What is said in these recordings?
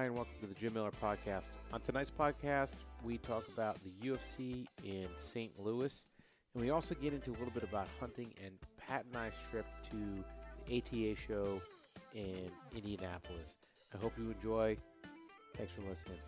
Ryan. Welcome to the Jim Miller Podcast. On tonight's podcast, we talk about the UFC in St. Louis, and we also get into a little bit about hunting and Pat and I's trip to the ATA show in Indianapolis. I hope you enjoy. Thanks for listening.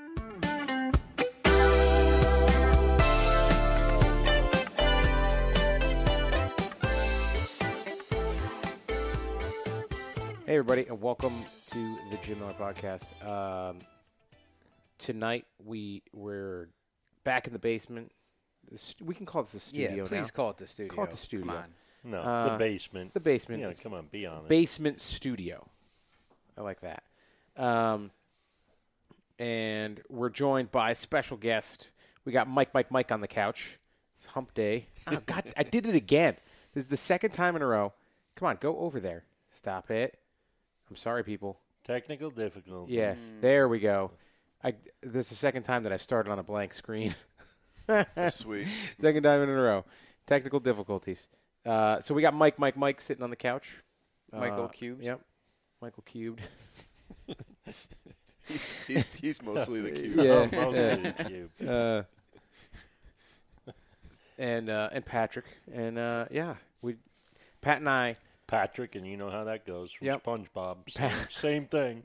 Hey, everybody, and welcome to the Jim Miller Podcast. Tonight, we're back in the basement. We can call this the studio now. Yeah, please call it the studio. Call it the studio. Come on. No, the basement. The basement. Yeah, come on, be honest. Basement studio. I like that. And we're joined by a special guest. We got Mike on the couch. It's hump day. Oh, God, I did it again. This is the second time in a row. Come on, go over there. Stop it. I'm sorry, people. Technical difficulties. Yeah, there we go. This is the second time that I started on a blank screen. Sweet. Second time in a row. Technical difficulties. So we got Mike sitting on the couch. Michael Cubes. Yep. Michael Cubed. He's mostly the cube. Yeah. Mostly the cube. And Patrick. And Pat and I. Patrick, and you know how that goes from Yep. SpongeBob. Same thing.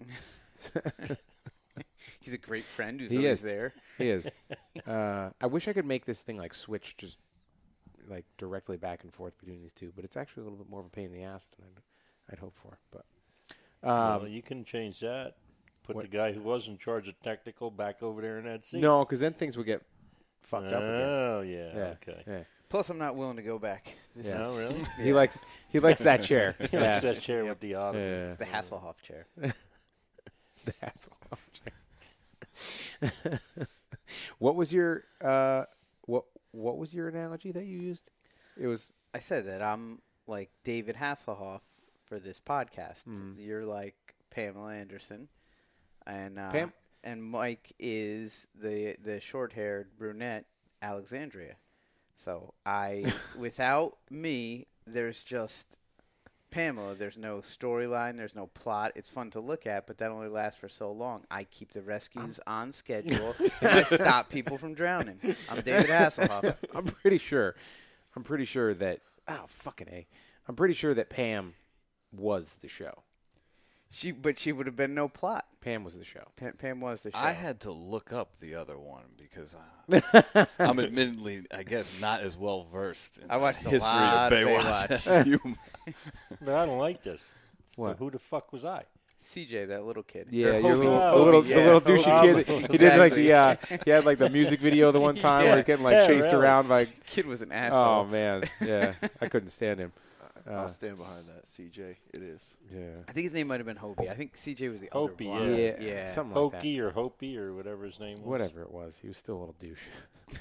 He's a great friend who's He always is. there. He is. I wish I could make this thing like switch just like directly back and forth between these two, but it's actually a little bit more of a pain in the ass than I'd hoped for. But Well, you can change that. Put the guy who was in charge of technical back over there in that seat. no, because then things would get fucked up again. Oh, yeah. Yeah. Okay. Yeah. Plus, I'm not willing to go back. This Yeah. No, is really? He likes that chair. He yeah. likes that chair with the auto. Yeah. the Hasselhoff chair. That's what I'm saying. What was your what was your analogy that you used? It was I said that I'm like David Hasselhoff for this podcast. You're like Pamela Anderson, and Pam? and Mike is the short-haired brunette Alexandria. So without me, there's just Pamela. There's no storyline. There's no plot. It's fun to look at, but that only lasts for so long. I keep the rescues on schedule, and I stop people from drowning. I'm David Hasselhoff. I'm pretty sure that I'm pretty sure that Pam was the show. But she would have been no plot. Pam was the show. Pam was the show. I had to look up the other one because I'm admittedly, I guess, not as well versed in I watched the a history lot of of Baywatch. Baywatch. as you. But I don't like this. What? So who the fuck was I? CJ, that little kid. Yeah, Or your Hobie. little Hobie, the little douchey Hobie. kid. He did like Exactly. he had like the music video the one time where he's getting like Yeah, chased really. around by. Kid was an asshole. Oh man, yeah, I couldn't stand him. I'll stand behind that, CJ. It is. Yeah, I think his name might have been Hobie. I think CJ was the Hopey, other one. yeah, something like that. Hokey or Hopi or whatever his name was. Whatever it was, he was still a little douche.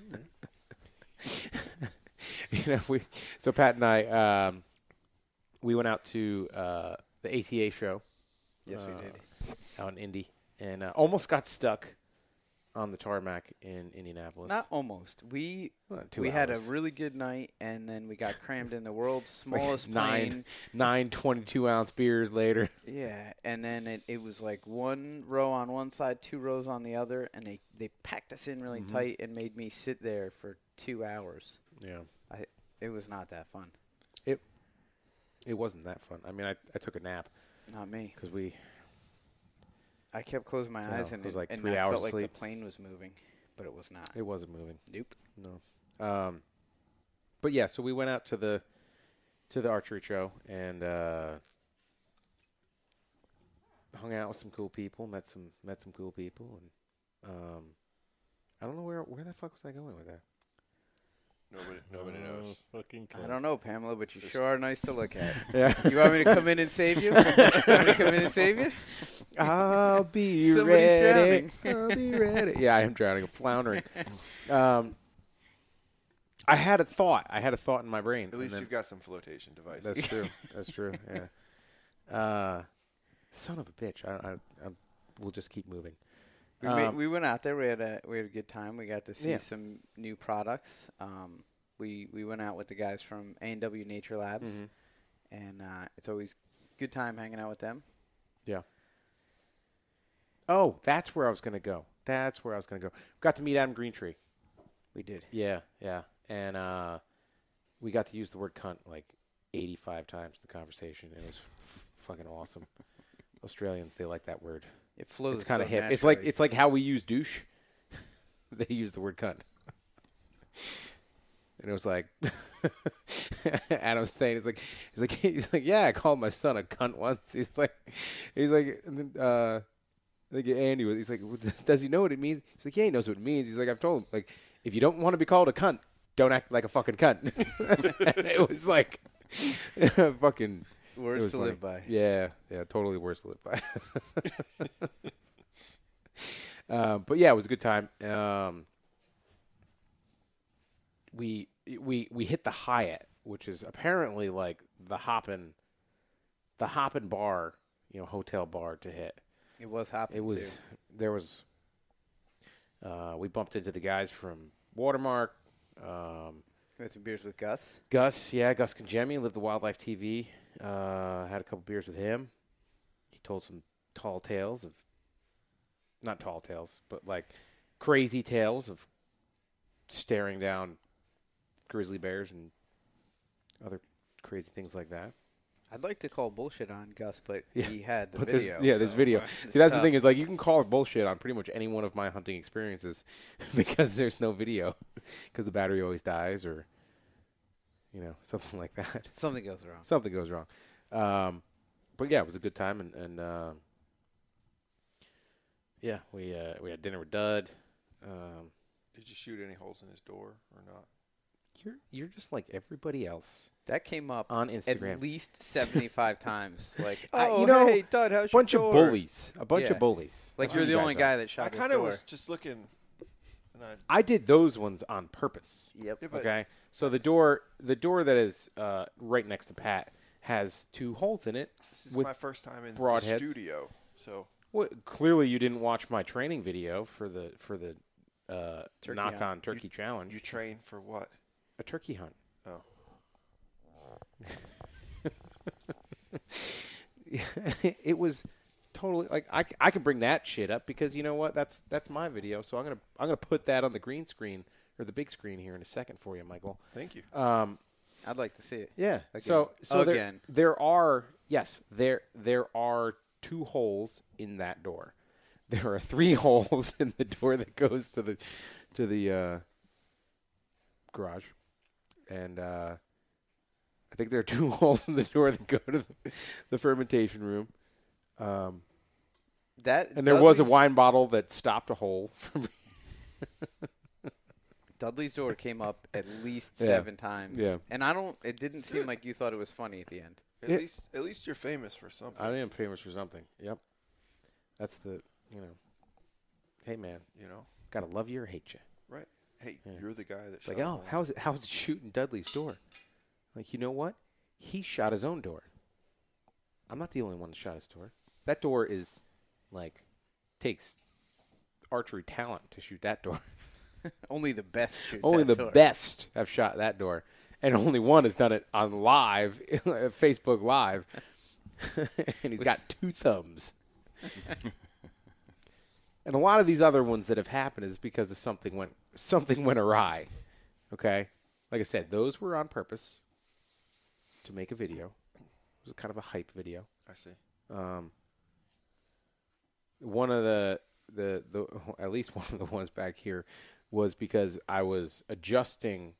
So Pat and I, we went out to the ATA show. Yes, we did. Out in Indy, and almost got stuck on the tarmac in Indianapolis. Not almost. We 2 had a hours. really good night, and then we got crammed in the world's Like smallest nine plane. 22-ounce beers later. Yeah, and then it was like one row on one side, 2 rows on the other, and they packed us in really tight and made me sit there for 2 hours. Yeah, It was not that fun. it wasn't that fun. I mean, I took a nap Not me. because I kept closing my eyes it and was like and 3 I hours felt of like sleep. the plane was moving, but it was not. it wasn't moving. Nope. No. But yeah, so we went out to the archery show and hung out with some cool people, met some cool people, and I don't know where the fuck was I going with that. Nobody knows. Fucking I don't know, Pamela, but you sure are nice to look at. Yeah. You want me to come in and save you? You want me to come in and save you? I'll be Somebody's ready. drowning. I'll be ready. Yeah, I am drowning. I'm floundering. I had a thought. in my brain. At least and then- you've got some flotation devices. That's true. That's true. Yeah. Son of a bitch. I we'll just keep moving. We went out there. We had a good time. We got to see Yeah. some new products. We went out with the guys from A&W Nature Labs, and it's always good time hanging out with them. Yeah. Oh, that's where I was going to go. Got to meet Adam Greentree. We did. Yeah. And we got to use the word cunt like 85 times in the conversation. It was fucking awesome. Australians, they like that word. It flows. It's kind of so hip. naturally. It's like how we use douche. They use the word cunt. And it was like Adam's saying, he's like, yeah, I called my son a cunt once. He's like, and then, like Andy was, he's like, does he know what it means? He's like, yeah, he knows what it means. He's like, I've told him, like, if you don't want to be called a cunt, don't act like a fucking cunt. And it was like, fucking Words to live by. Yeah, totally words to live by. But yeah, it was a good time. We hit the Hyatt, which is apparently like the hoppin' bar, hotel bar to hit. It was hopping. It was. There was. We bumped into the guys from Watermark. We had some beers with Gus. Gus Congemi, lived the Wildlife TV. Had a couple beers with him. He told some not tall tales, but like crazy tales of staring down grizzly bears and other crazy things like that. I'd like to call bullshit on Gus, but Yeah. he had the But video. there's video. it's See, that's tough. the thing is like you can call bullshit on pretty much any one of my hunting experiences because there's no video because the battery always dies or something like that. Something goes wrong. Something goes wrong. But yeah, it was a good time and yeah, we had dinner with Dud. Did you shoot any holes in his door or not? You're just like everybody else That came up on Instagram. at least 75 times. Like, hey, Dud, how's bunch your of door? bullies. A bunch Yeah. of bullies. Like That's you're what the you only guys guy are. that shot I his kind of door. was just looking. And I did those ones on purpose. Yep. Yeah, but Okay, so the door that is right next to Pat has 2 holes in it. this is with my first time in the broadheads. studio, so Well, clearly you didn't watch my training video for the Turkey knock hunt. on turkey challenge. you train for what? A turkey hunt. Oh, It was totally like I can bring that shit up because you know what, that's my video, so I'm gonna put that on the green screen or the big screen here in a second for you, Michael. thank you. I'd like to see it. Yeah. Again. So Again. there are there are 2 holes in that door. There are 3 holes in the door that goes to the garage, and I think there are 2 holes in the door that go to the fermentation room. And there was a Dudley's- wine bottle that stopped a hole. Dudley's door came up at least Yeah. 7 times. Yeah. And it didn't seem like you thought it was funny at the end. At least you're famous for something. I am famous for something. Yep. That's the, hey man, gotta love you or hate you. Right? Hey, Yeah. you're the guy that It's shot. like, a oh, hole. how's it shooting Dudley's door? Like, you know what? He shot his own door. I'm not the only one that shot his door. That door is, like, takes archery talent to shoot that door. Only the best shoot Only that the door. best have shot that door. And only one has done it on live, Facebook Live. And he's got 2 thumbs. And a lot of these other ones that have happened is because of something went awry. Okay? Like I said, those were on purpose to make a video. It was kind of a hype video. I see. One of the at least one of the ones back here was because I was adjusting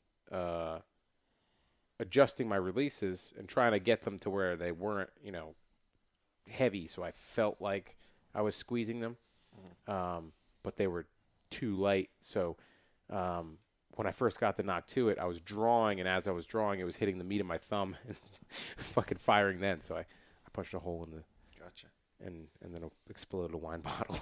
my releases and trying to get them to where they weren't, heavy, so I felt like I was squeezing them. But they were too light. So when I first got the knock to it, I was drawing, and as I was drawing, it was hitting the meat of my thumb and fucking firing then. So I punched a hole in the Gotcha. and then it exploded a wine bottle.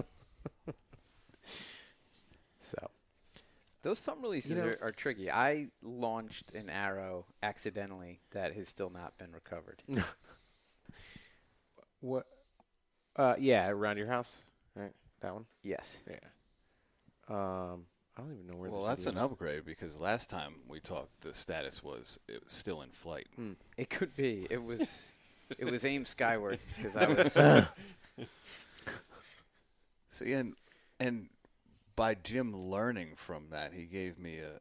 So Those thumb releases are tricky. I launched an arrow accidentally that has still not been recovered. what? Yeah, around your house, right? That one. Yes. Yeah. I don't even know where. Well, this that's an video is. upgrade because last time we talked, the status was it was still in flight. It could be. It was aimed skyward because I was See, and by Jim learning from that, he gave me a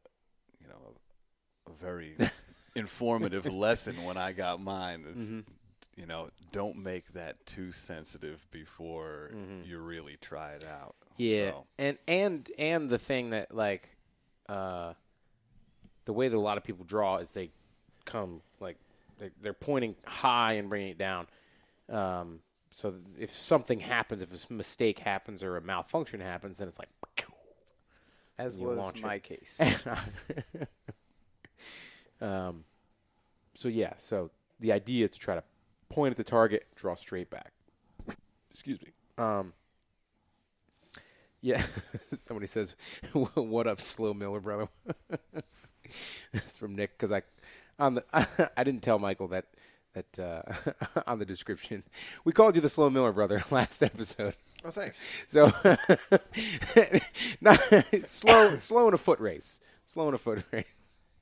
very informative lesson when I got mine. It's, don't make that too sensitive before you really try it out. Yeah, So. and the thing that like, the way that a lot of people draw is they come like they're pointing high and bringing it down. So if something happens, if a mistake happens or a malfunction happens, then it's like, As you was launch my it. case. So the idea is to try to point at the target, draw straight back. Excuse me. Yeah. Somebody says, "What up, Slow Miller, brother?" That's from Nick because I didn't tell Michael that on the description we called you the Slow Miller brother last episode. Oh, thanks. So not slow in a foot race. Slow in a foot race.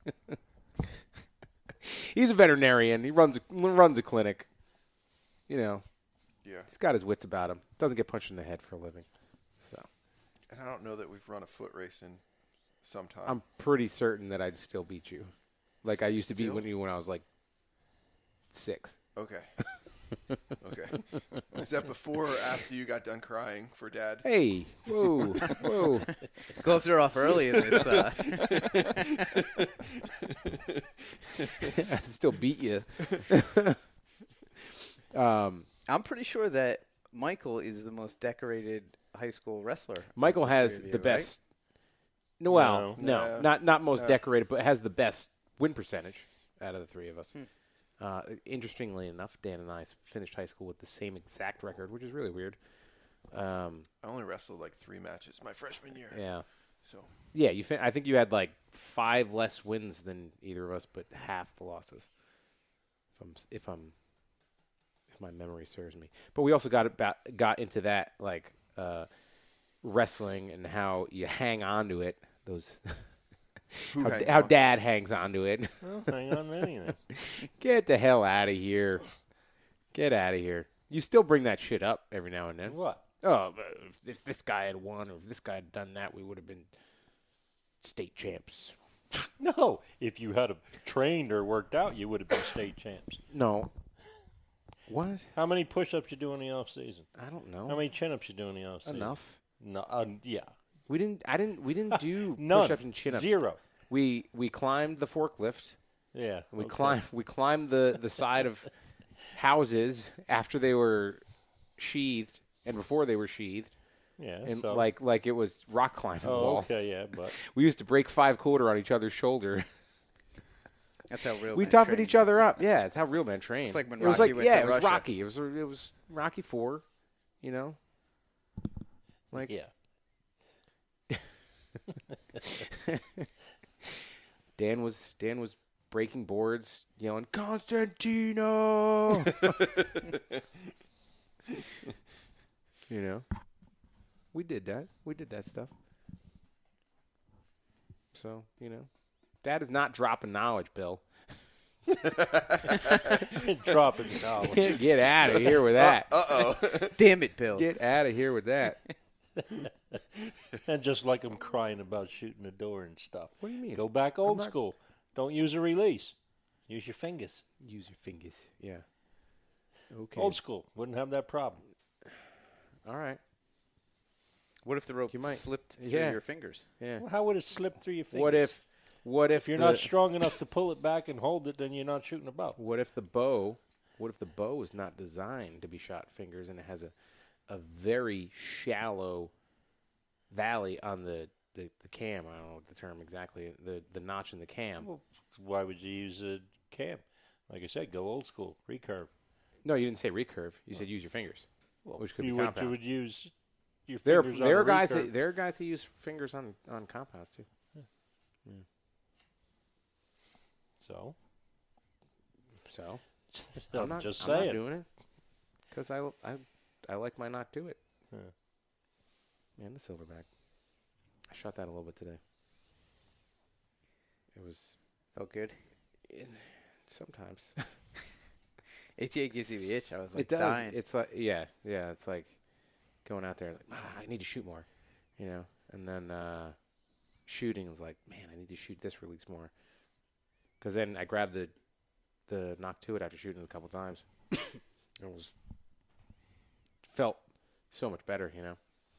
He's a veterinarian. He runs a clinic. Yeah. He's got his wits about him. Doesn't get punched in the head for a living. So And I don't know that we've run a foot race in some time. I'm pretty certain that I'd still beat you, like I used to beat Still? you when I was like 6. Okay. Okay. Is that before or after you got done crying for Dad? Hey, whoa. Closer off early in this. I still beat you. I'm pretty sure that Michael is the most decorated high school wrestler. Michael of the has three of you, the right? best. No, well, No. not most decorated, but has the best win percentage out of the three of us. Interestingly enough, Dan and I finished high school with the same exact record, which is really weird. I only wrestled like 3 matches my freshman year. Yeah, So yeah. I think you had like 5 less wins than either of us, but half the losses. If my memory serves me. But we also got into that like wrestling and how you hang on to it. Those. How Dad hangs on to it. Well, hang on to anything. Get the hell out of here. Get out of here. You still bring that shit up every now and then. What? Oh, but if this guy had won or if this guy had done that, we would have been state champs. No. If you had trained or worked out, you would have been state champs. No. What? How many push-ups you do in the off season? I don't know. How many chin-ups you do in the off season? Enough. No. Yeah. We didn't do None. push-ups and chin-ups. 0. We climbed the forklift. Yeah. We okay. climbed the side of houses after they were sheathed and before they were sheathed. Yeah. And so. like it was rock climbing Oh, walls. okay. Yeah, but We used to break 5-quarter on each other's shoulder. That's how real. We men toughened train. each other up. Yeah, it's how real men train. It's like when it was Rocky like went yeah, to it was Russia. Rocky. It was Rocky 4. You know, like yeah. Dan was breaking boards, yelling Constantino. You know, we did that. We did that stuff. So Dad is not dropping knowledge, Bill. Dropping knowledge. Get out of here with that. Uh-oh. Damn it, Bill. Get out of here with that. And just like I'm crying about shooting the door and stuff. What do you mean? Go back old school. Don't use a release. Use your fingers. Use your fingers. Yeah. Okay. Old school. Wouldn't have that problem. All right. What if the rope You might- slipped through yeah. your fingers? Yeah. Well, how would it slip through your fingers? What if If you're the, not strong enough to pull it back and hold it, then you're not shooting a bow. What if the bow is not designed to be shot fingers and it has a very shallow valley on the cam? I don't know what the term exactly. The notch in the cam. Well, why would you use a cam? Like I said, go old school. Recurve. No, you didn't say recurve. You said use your fingers. Well, Which could you be would, compound. you would use your There fingers are on a guys recurve. there are guys that use fingers on compounds too. So? So I'm I'm not just I'm saying. not doing it because I like my knock to it. Yeah. And the silverback. I shot that a little bit today. It was Felt good. sometimes. ATA gives you the itch. I was like it does. dying. It's like yeah. It's like going out there. I was like, I need to shoot more, you know. And then shooting was like, man, I need to shoot this release more. Because then I grabbed the knock to it after shooting it a couple times. It felt so much better, you know.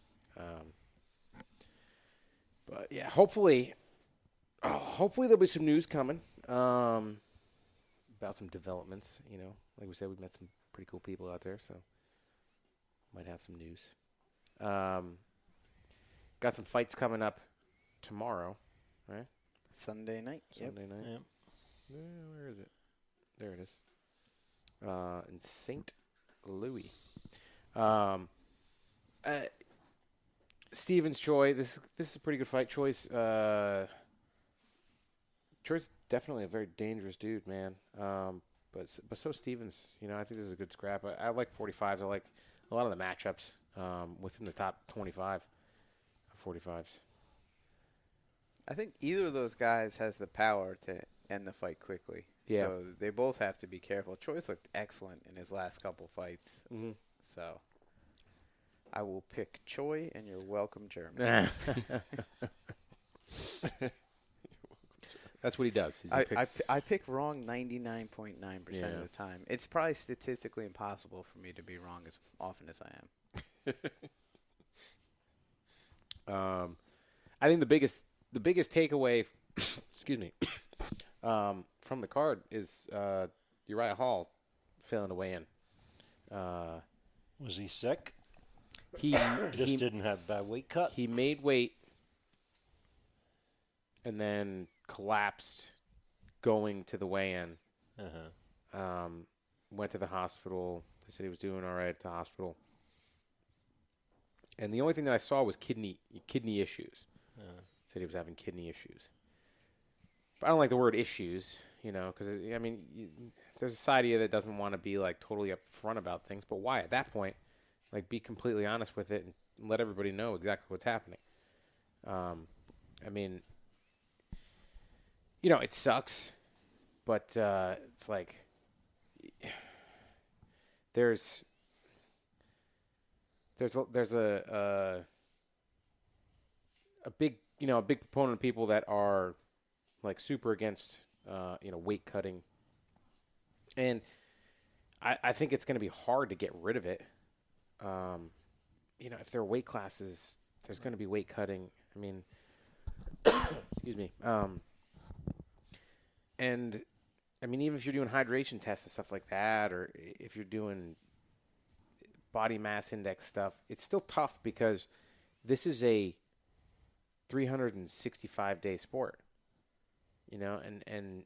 But yeah, hopefully there'll be some news coming about some developments. You know, like we said, we've met some pretty cool people out there, so might have some news. Got some fights coming up tomorrow, right? Sunday night. Sunday night. Yep. Where is it? There it is. In St. Louis. Stevens Choi. This is a pretty good fight. Choi's definitely a very dangerous dude, man. But so Stevens. You know, I think this is a good scrap. I like 45s. I like a lot of the matchups within the top 25 of 45s. I think either of those guys has the power to end the fight quickly. Yeah. So they both have to be careful. Choi's looked excellent in his last couple fights. Mm-hmm. So I will pick Choi, and you're welcome, German. That's what he does. I pick wrong 99.9% of the time. It's probably statistically impossible for me to be wrong as often as I am. I think the biggest takeaway, excuse me, from the card is Uriah Hall failing to weigh in. Was he sick? He Just didn't have bad weight cut. He made weight and then collapsed going to the weigh-in. Went to the hospital. They said he was doing all right at the hospital. And the only thing that I saw was kidney issues. Said he was having kidney issues. But I don't like the word issues, you know, because, I mean, there's a side of you that doesn't want to be, like, totally upfront about things. But why? At that point, like, be completely honest with it and let everybody know exactly what's happening. I mean, you know, it sucks, but it's like there's a big proponent of people that are like super against weight cutting, and I think it's going to be hard to get rid of it. If there are weight classes, there's going to be weight cutting. I mean, excuse me. And I mean, even if you're doing hydration tests and stuff like that, or if you're doing body mass index stuff, it's still tough because this is a 365-day sport, you know, and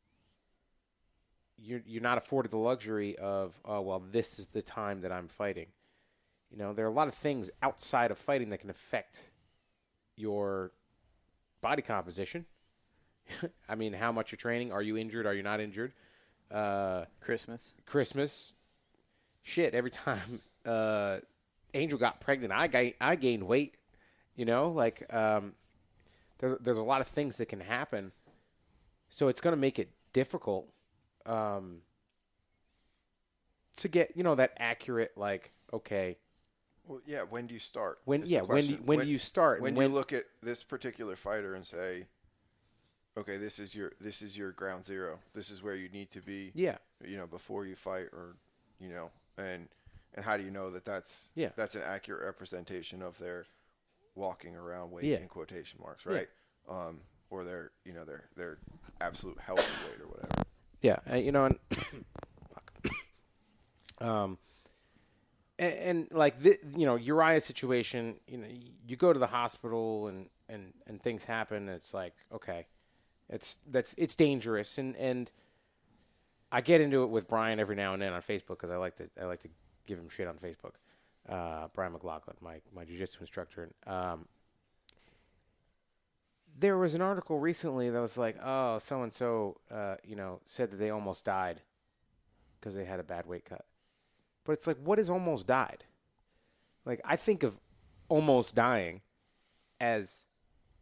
you're not afforded the luxury of, oh, well, this is the time that I'm fighting. You know, there are a lot of things outside of fighting that can affect your body composition. I mean, how much you're training. Are you injured? Are you not injured? Christmas. Shit, every time Angel got pregnant, I gained weight. You know, like there's a lot of things that can happen. So it's going to make it difficult to get, you know, that accurate, like, okay. Well, yeah, when do you start? When do you start? When you look at this particular fighter and say, okay, this is your ground zero. This is where you need to be. Yeah. You know, before you fight, or you know, and how do you know that's an accurate representation of their walking around weight in quotation marks, right? Yeah. Or their absolute healthy weight or whatever. Yeah, you know, and like you know, Uriah's situation, you know, you go to the hospital and things happen. And it's like, okay. It's dangerous, and I get into it with Brian every now and then on Facebook because I like to give him shit on Facebook. Brian McLaughlin, my jiu-jitsu instructor. There was an article recently that was like, oh, so and so, said that they almost died because they had a bad weight cut. But it's like, what is almost died? Like, I think of almost dying as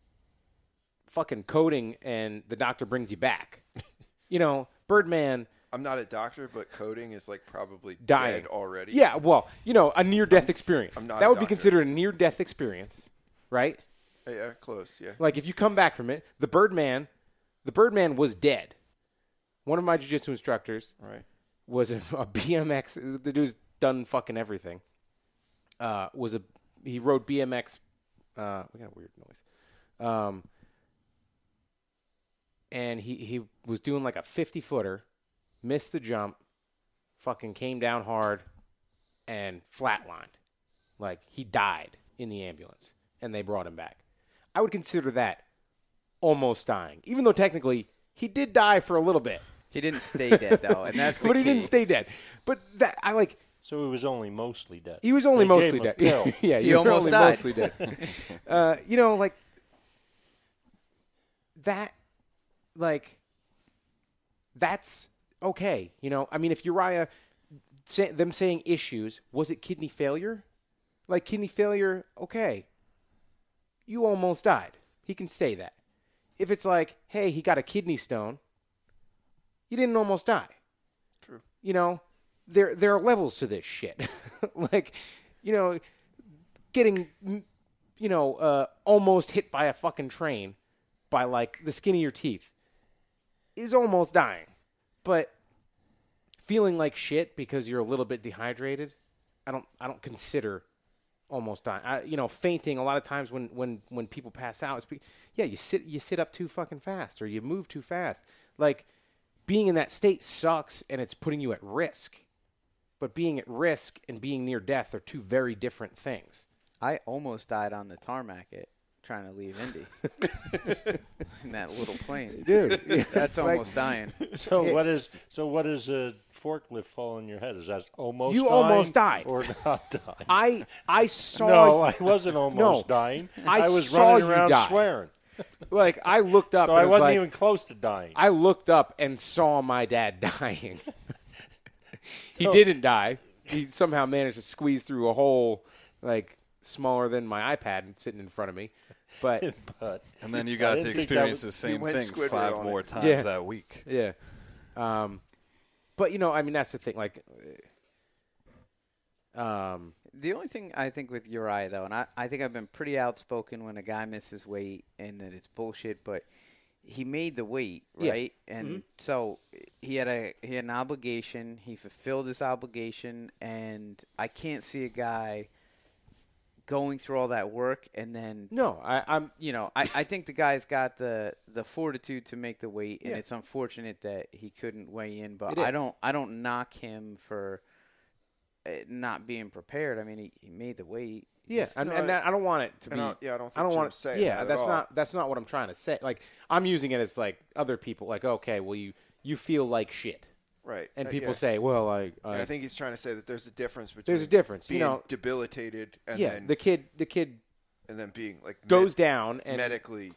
fucking coding and the doctor brings you back. You know, Birdman I'm not a doctor, but coding is like probably dying dead already. Yeah, well, a near-death experience. I'm not that a would be doctor. considered a near-death experience, right? Yeah, close. Yeah. Like if you come back from it, the Birdman was dead. One of my jiu-jitsu instructors was a BMX. The dude's done fucking everything. He rode BMX. We got a weird noise. And he was doing like a 50-footer, missed the jump, fucking came down hard, and flatlined. Like he died in the ambulance, and they brought him back. I would consider that almost dying, even though technically he did die for a little bit. He didn't stay dead though, and that's the But key. he didn't stay dead. But that I like. So he was only mostly dead. He was only They mostly gave dead. him a pill. Yeah, He you were almost only died. mostly dead. Like that. Like that's okay. I mean, if Uriah, them saying issues, was it kidney failure? Like kidney failure, okay. You almost died. He can say that. If it's like, hey, he got a kidney stone, you didn't almost die. True. There are levels to this shit. Like, getting, almost hit by a fucking train by like the skin of your teeth is almost dying. But feeling like shit because you're a little bit dehydrated, I don't consider almost dying. Fainting a lot of times when people pass out, you sit up too fucking fast or you move too fast. Like being in that state sucks and it's putting you at risk. But being at risk and being near death are two very different things. I almost died on the tarmac trying to leave Indy in that little plane, Dude. That's almost dying. So what is a forklift fall on your head? Is that almost You dying almost died. or not dying? I saw. No, I wasn't almost No, dying. I was saw running you around die. swearing. Like I looked up. So and I it was wasn't like, even close to dying. I looked up and saw my dad dying. He didn't die. He somehow managed to squeeze through a hole like smaller than my iPad sitting in front of me. But and then you got to experience the same thing 5 more times that week. Yeah. But I mean that's the thing. Like, The only thing I think with Uriah though, and I think I've been pretty outspoken when a guy misses weight and that it's bullshit, but he made the weight, right? Yeah. And so he had an obligation. He fulfilled this obligation, and I can't see a guy going through all that work and then I think the guy's got the fortitude to make the weight, and it's unfortunate that he couldn't weigh in. But I don't knock him for not being prepared. I mean, he made the weight. Yeah, and I don't want it to be. I don't want to say. Yeah, that's not what I'm trying to say. Like I'm using it as like other people. Like okay, well you feel like shit, right? And people say, well, I think he's trying to say that there's a difference between being debilitated and then the kid, and then being like goes down and medically,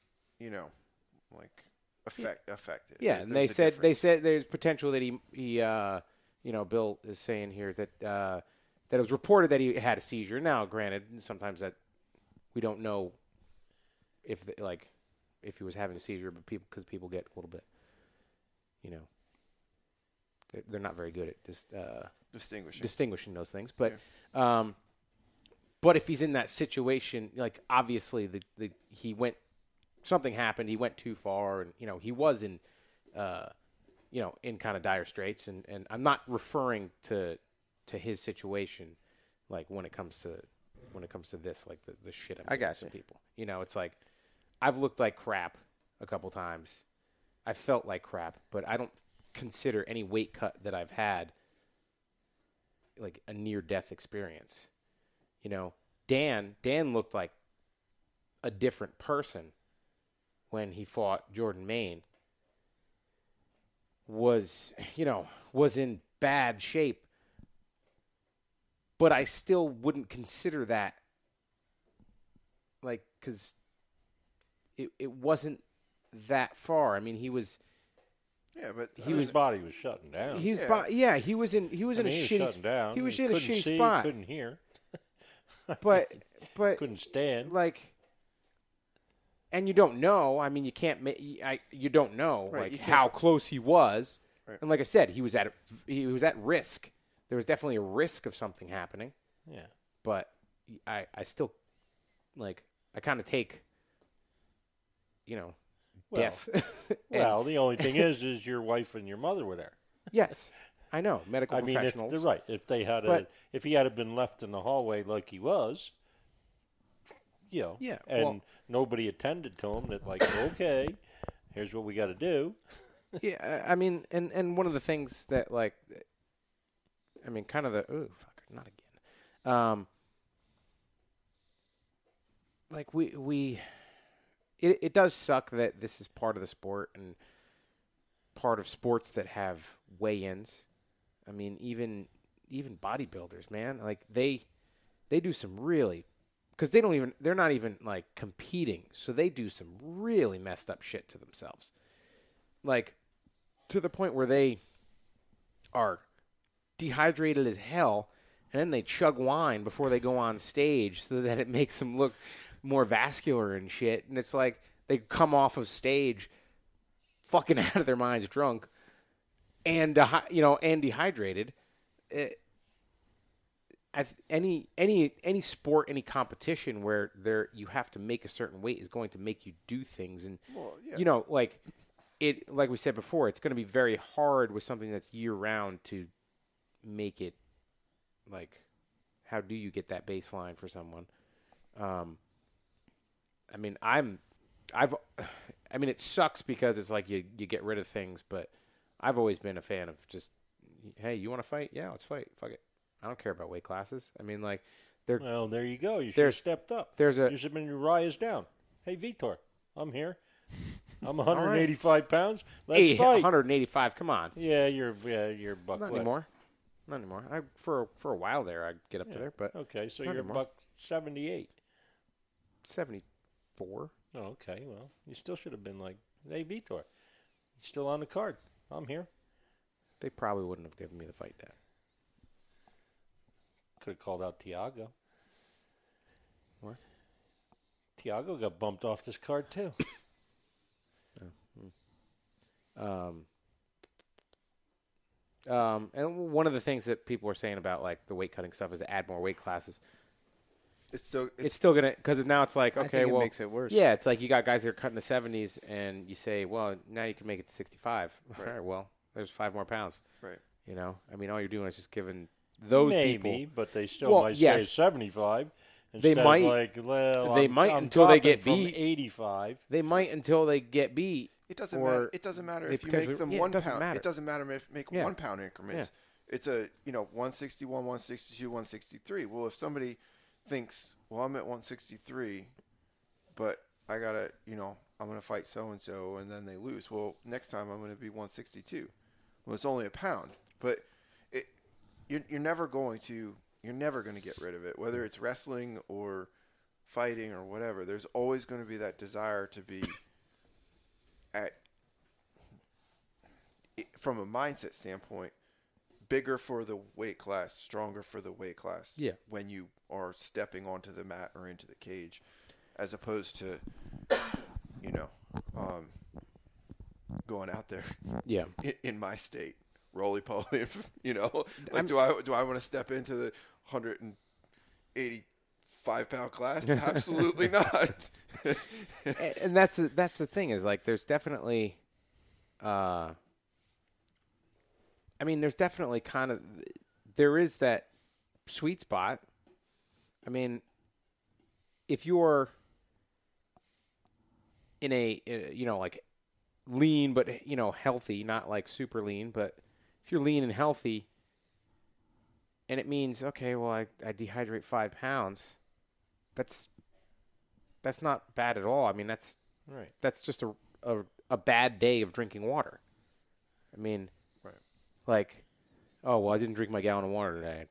like affected. Yeah, and they said there's potential that he Bill is saying here that it was reported that he had a seizure. Now, granted, sometimes that we don't know if he was having a seizure, but because people get a little bit, they're not very good at distinguishing those things. But but if he's in that situation, like obviously something happened, he went too far, and he was in in kind of dire straits, and I'm not referring to his situation, like when it comes to this, like the shit I'm doing to people. It's like I've looked like crap a couple times. I felt like crap, but I don't consider any weight cut that I've had like a near-death experience. Dan looked like a different person when he fought Jordan Maine. Was in bad shape. But I still wouldn't consider that, like, because it wasn't that far. I mean, he was. Yeah, but his body was shutting down. He was in a shitty. Down. He was in a shitty see, spot. Couldn't hear. But couldn't stand. Like, and you don't know. I mean, you can't. You don't know like how close he was. Right. And like I said, he was at risk. There was definitely a risk of something happening. Yeah. But I still, I kind of take, death. Well, the only thing is your wife and your mother were there. Yes, I know. Medical professionals. If, right. If they had if he had been left in the hallway like he was, and nobody attended to him, that okay, here's what we got to do. Yeah, I mean, and one of the things that kind of the not again. It does suck that this is part of the sport and part of sports that have weigh-ins. I mean, even bodybuilders, man, they do some really, because they're not even competing, so they do some really messed up shit to themselves, to the point where they are dehydrated as hell, and then they chug wine before they go on stage so that it makes them look more vascular and shit. And it's like they come off of stage fucking out of their minds drunk and dehydrated. Any sport, any competition where you have to make a certain weight is going to make you do things. And, like we said before, it's going to be very hard with something that's year-round to make it, how do you get that baseline for someone? It sucks because it's like you get rid of things, but I've always been a fan of just, hey, you want to fight? Yeah, let's fight. Fuck it. I don't care about weight classes. Well, there you go. You should have stepped up. You should have been Uriah's down. Hey, Vitor, I'm here. I'm 185 pounds. Let's fight. 185. Come on. Yeah, you're buck. Not anymore. Not anymore. For a while there, I'd get up to there, but okay. So you're buck 78. 74. Oh, okay. Well, you still should have been hey, Vitor, you're still on the card. I'm here. They probably wouldn't have given me the fight, Dad. Could have called out Tiago. What? Tiago got bumped off this card too. And one of the things that people are saying about the weight cutting stuff is to add more weight classes. It's still gonna, because now it's okay, I think it makes it worse. Yeah, it's you got guys that are cutting the 70s, and you say, well, now you can make it to 65. Right. All right, well, there's 5 more pounds. Right. All you're doing is just giving those people, but they still might stay 75. They might. They might until they get beat. 85. They might until they get beat. It doesn't matter. It doesn't matter if you make them 1 pound. It doesn't matter if you make 1 pound increments. Yeah. It's a 161, 162, 163. Well, if somebody thinks, well, I'm at 163, but I gotta, I'm gonna fight so and so, and then they lose. Well, next time I'm gonna be 162. Well, it's only a pound, but you're never going to get rid of it, whether it's wrestling or fighting or whatever. There's always going to be that desire to be from a mindset standpoint, bigger for the weight class, stronger for the weight class. Yeah. When you are stepping onto the mat or into the cage, as opposed to, going out there. Yeah. In my state, roly-poly. Do I want to step into the 185-pound class? Absolutely not. And that's the thing is there's definitely, there's definitely there is that sweet spot. If you're in a, lean but, healthy, not super lean, but if you're lean and healthy, and it means, okay, well, I dehydrate 5 pounds, that's not bad at all. That's right. That's just a bad day of drinking water. Right. Oh, well, I didn't drink my gallon of water today.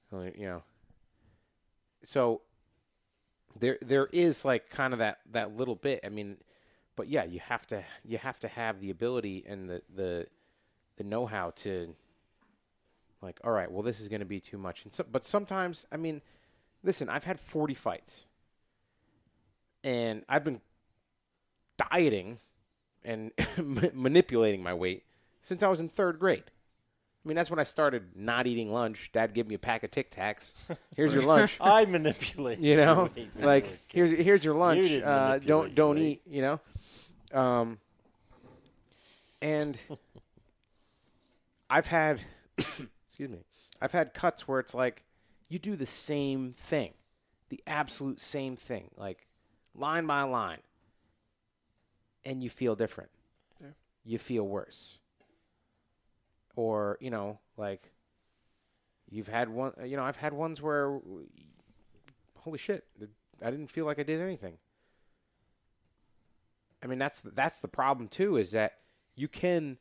So there is kind of that little bit. But yeah, you have to have the ability and the know-how to all right, well, this is going to be too much. But sometimes, listen, I've had 40 fights, and I've been dieting and manipulating my weight since I was in 3rd grade. I mean, that's when I started not eating lunch. Dad gave me a pack of Tic Tacs. Here's your lunch. I manipulate. You know, like here's your lunch. Don't eat. You know, and I've had, excuse me, I've had cuts where it's like you do the same thing, the absolute same thing, like line by line, and you feel different. Yeah. You feel worse. Or, you know, like you've had one, you know, I've had ones where, holy shit, I didn't feel like I did anything. I mean, that's the problem too, is that you can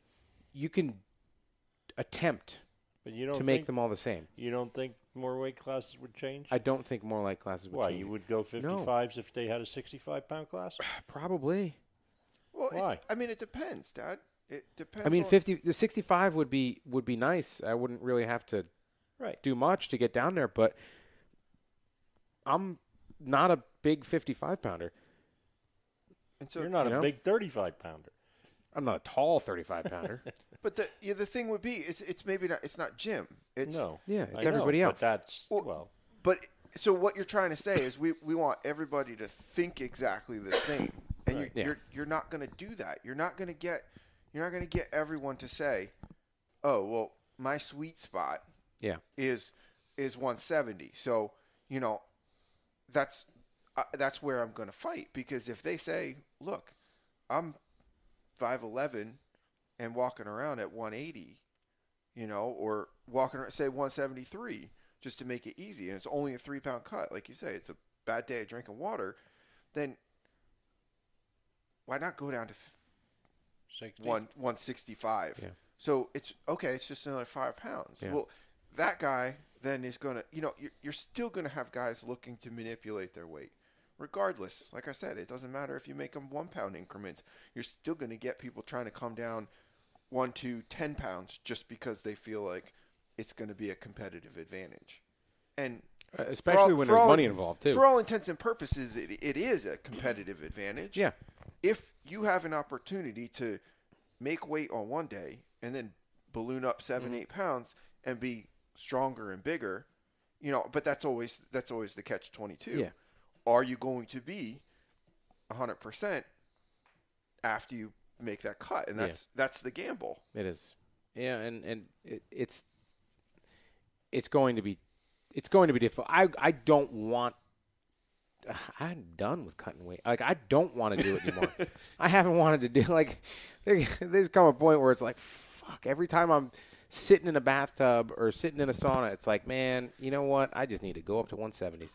attempt to make them all the same. You don't think more weight classes would change? I don't think more weight classes would change. Why? You would go 55s if they had a 65-pound class? Probably. Well, why? I mean, it depends, Dad. It depends. I mean, the 65 would be nice. I wouldn't really have to do much to get down there, but I'm not a big 55-pounder. And so you're not a big 35-pounder. I'm not a tall 35-pounder. But the thing would be is it's not Jim. It's everybody else. But that's But so what you're trying to say is we want everybody to think exactly the same, and you're not going to do that. You're not going to get everyone to say, "Oh, well, my sweet spot is 170." So, you know, that's where I'm going to fight, because if they say, "Look, I'm 5'11" and walking around at 180, you know, or walking around, say 173, just to make it easy, and it's only a 3-pound cut, like you say, it's a bad day of drinking water, then why not go down to 165? Yeah. So it's okay. It's just another 5 pounds. Yeah. Well, that guy then is going to, you know, you're still going to have guys looking to manipulate their weight. Regardless, like I said, it doesn't matter if you make them 1 pound increments. You're still going to get people trying to come down 1 to 10 pounds just because they feel like it's going to be a competitive advantage. And especially when there's money involved too. For all intents and purposes, it is a competitive advantage. Yeah. If you have an opportunity to make weight on one day and then balloon up 7-8 pounds and be stronger and bigger, you know, but that's always the catch-22. Yeah. Are you going to be 100% after you make that cut? And that's the gamble. It is. Yeah, and it's going to be difficult. I don't want. I'm done with cutting weight. Like, I don't want to do it anymore. I haven't wanted to do, like, there's come a point where it's like, fuck, every time I'm sitting in a bathtub or sitting in a sauna, it's like, man, you know what? I just need to go up to 170s.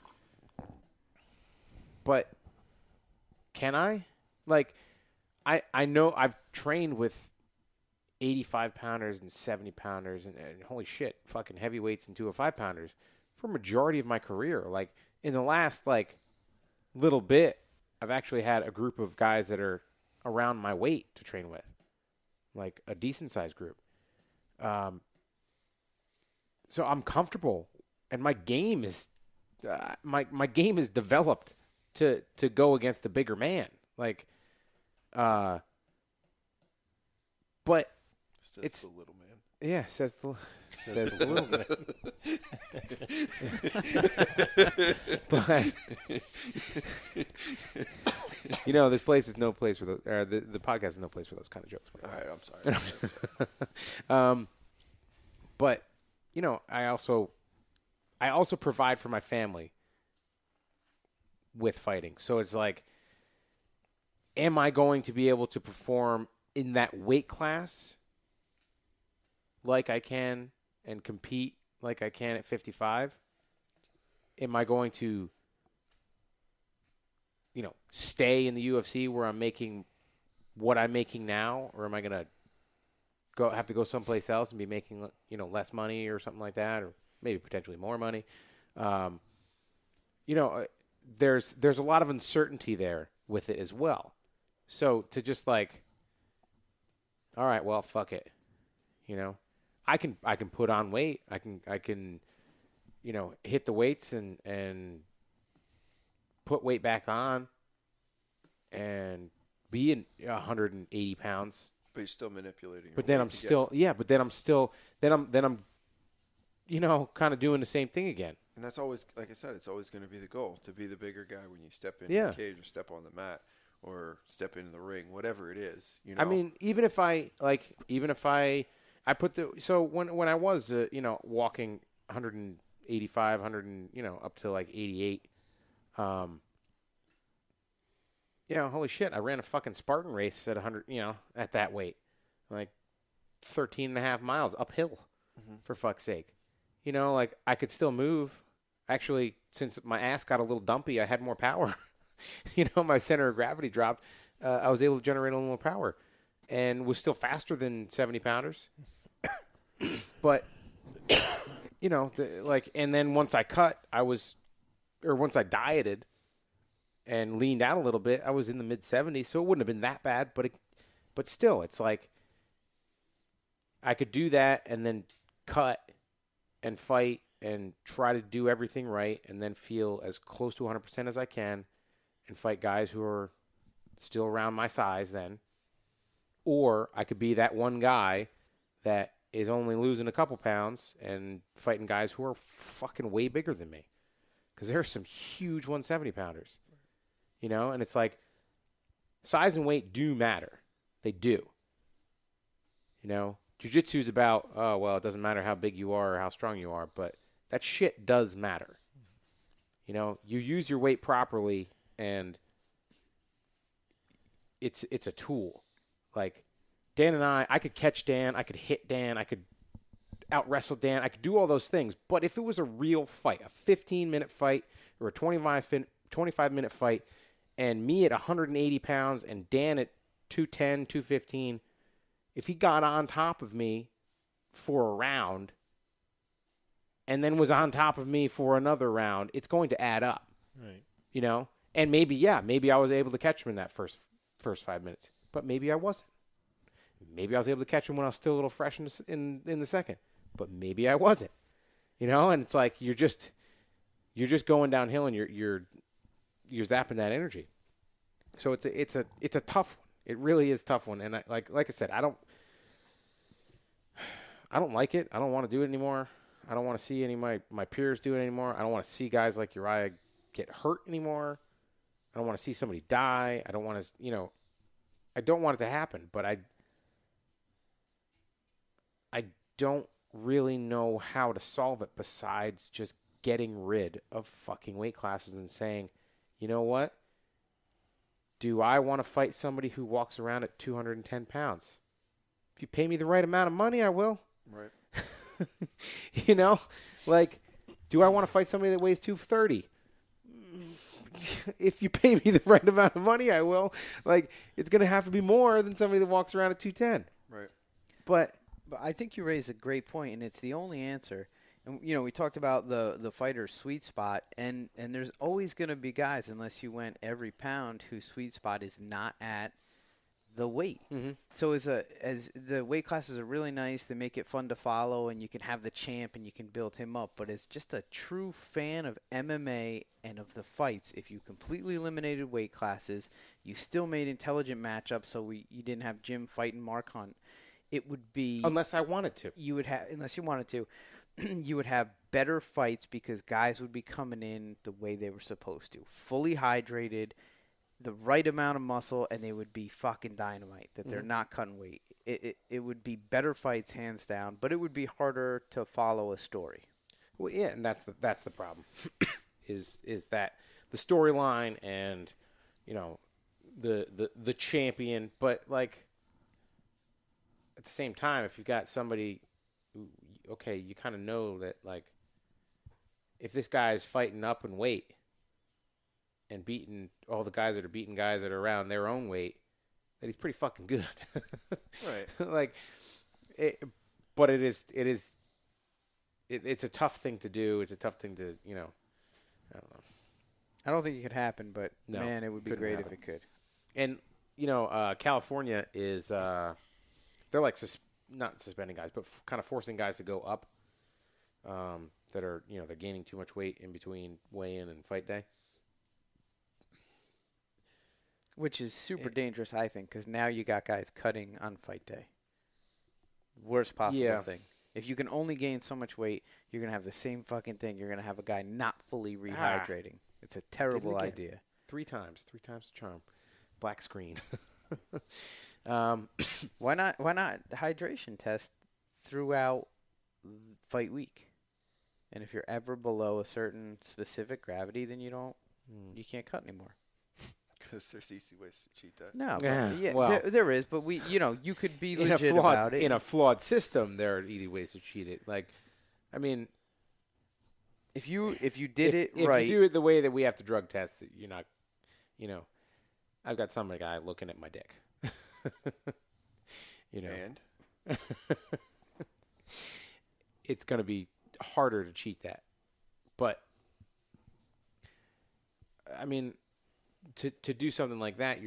But can I? Like, I know I've trained with 85-pounders and 70-pounders and holy shit, fucking heavyweights and 205-pounders for a majority of my career. Like, in the last, like, little bit, I've actually had a group of guys that are around my weight to train with, like a decent-sized group. So I'm comfortable, and my game is my game is developed to go against the bigger man. Like, but it's the little man. Yeah, says the little man. But you know, this place is no place for those. The podcast is no place for those kind of jokes. All right, I'm sorry. But you know, I also provide for my family with fighting. So it's like, am I going to be able to perform in that weight class like I can and compete like I can at 55? Am I going to, you know, stay in the UFC where I'm making what I'm making now, or am I going to have to go someplace else and be making, you know, less money or something like that, or maybe potentially more money? You know, there's a lot of uncertainty there with it as well. So to just like, all right, well, fuck it, you know, I can put on weight. I can, you know, hit the weights and put weight back on and be in 180 pounds But you're still manipulating. But then I'm still, kind of doing the same thing again. And that's always, like I said, it's always going to be the goal, to be the bigger guy when you step in the cage or step on the mat or step into the ring, whatever it is. You know? I mean, even if I put so when I was, walking 185, up to like 88, holy shit, I ran a fucking Spartan race at 100, at that weight, like 13 and a half miles uphill, for fuck's sake. I could still move. Actually, since my ass got a little dumpy, I had more power. My center of gravity dropped. I was able to generate a little more power and was still faster than 70-pounders. But, and then once I once I dieted and leaned out a little bit, I was in the mid-70s, so it wouldn't have been that bad. But still, it's like I could do that and then cut and fight and try to do everything right and then feel as close to 100% as I can and fight guys who are still around my size then. Or I could be that one guy that is only losing a couple pounds and fighting guys who are fucking way bigger than me. Because there are some huge 170-pounders. And it's like size and weight do matter. They do. Jiu-jitsu is about, it doesn't matter how big you are or how strong you are, but that shit does matter. You use your weight properly, and it's a tool. Like, Dan and I could catch Dan, I could hit Dan, I could out-wrestle Dan, I could do all those things. But if it was a real fight, a 15-minute fight or a 25-minute fight, and me at 180 pounds and Dan at 210, 215, if he got on top of me for a round and then was on top of me for another round, it's going to add up. Right. And maybe I was able to catch him in that first 5 minutes, but maybe I wasn't. Maybe I was able to catch him when I was still a little fresh in the second, but maybe I wasn't. And it's like you're just going downhill and you're zapping that energy. So it's a tough one. It really is a tough one. And like I said, I don't like it. I don't want to do it anymore. I don't want to see any of my peers do it anymore. I don't want to see guys like Uriah get hurt anymore. I don't want to see somebody die. I don't want to, I don't want it to happen, but I don't really know how to solve it besides just getting rid of fucking weight classes and saying, you know what? Do I want to fight somebody who walks around at 210 pounds? If you pay me the right amount of money, I will. Right. Do I want to fight somebody that weighs 230? If you pay me the right amount of money, I will. It's going to have to be more than somebody that walks around at 210. Right. But I think you raise a great point, and it's the only answer. And, we talked about the fighter's sweet spot, and there's always going to be guys, unless you went every pound, whose sweet spot is not at the weight. Mm-hmm. So as the weight classes are really nice, they make it fun to follow, and you can have the champ and you can build him up. But as just a true fan of MMA and of the fights, if you completely eliminated weight classes, you still made intelligent matchups, so you didn't have Jim fighting Mark Hunt. It would be unless I wanted to. You would have unless you wanted to. You would have better fights because guys would be coming in the way they were supposed to, fully hydrated, the right amount of muscle, and they would be fucking dynamite, that they're not cutting weight. It would be better fights, hands down, but it would be harder to follow a story. Well, yeah, and that's the problem, is that the storyline and, the champion, but, at the same time, if you've got somebody who, okay, you kind of know that, if this guy is fighting up in weight and beating all the guys that are beating guys that are around their own weight, that he's pretty fucking good. Right. But it's a tough thing to do. It's a tough thing to, I don't know. I don't think it could happen, but, no, man, it would be great if it could. And, California is, they're not suspending guys, but kind of forcing guys to go up that are, they're gaining too much weight in between weigh-in and fight day. Which is super dangerous, I think, because now you got guys cutting on fight day. Worst possible thing. If you can only gain so much weight, you're going to have the same fucking thing. You're going to have a guy not fully rehydrating. It's a terrible idea. 3 times. 3 times the charm. Black screen. Why not hydration test throughout fight week? And if you're ever below a certain specific gravity, then you can't cut anymore. Because there's easy ways to cheat that. No, there is, but you could be legit about it. In a flawed system, there are easy ways to cheat it. Like, I mean, if you did it right, if you do it the way that we have to drug test it, you're not, I've got some guy looking at my dick. And it's going to be harder to cheat that, but I mean. To do something like that,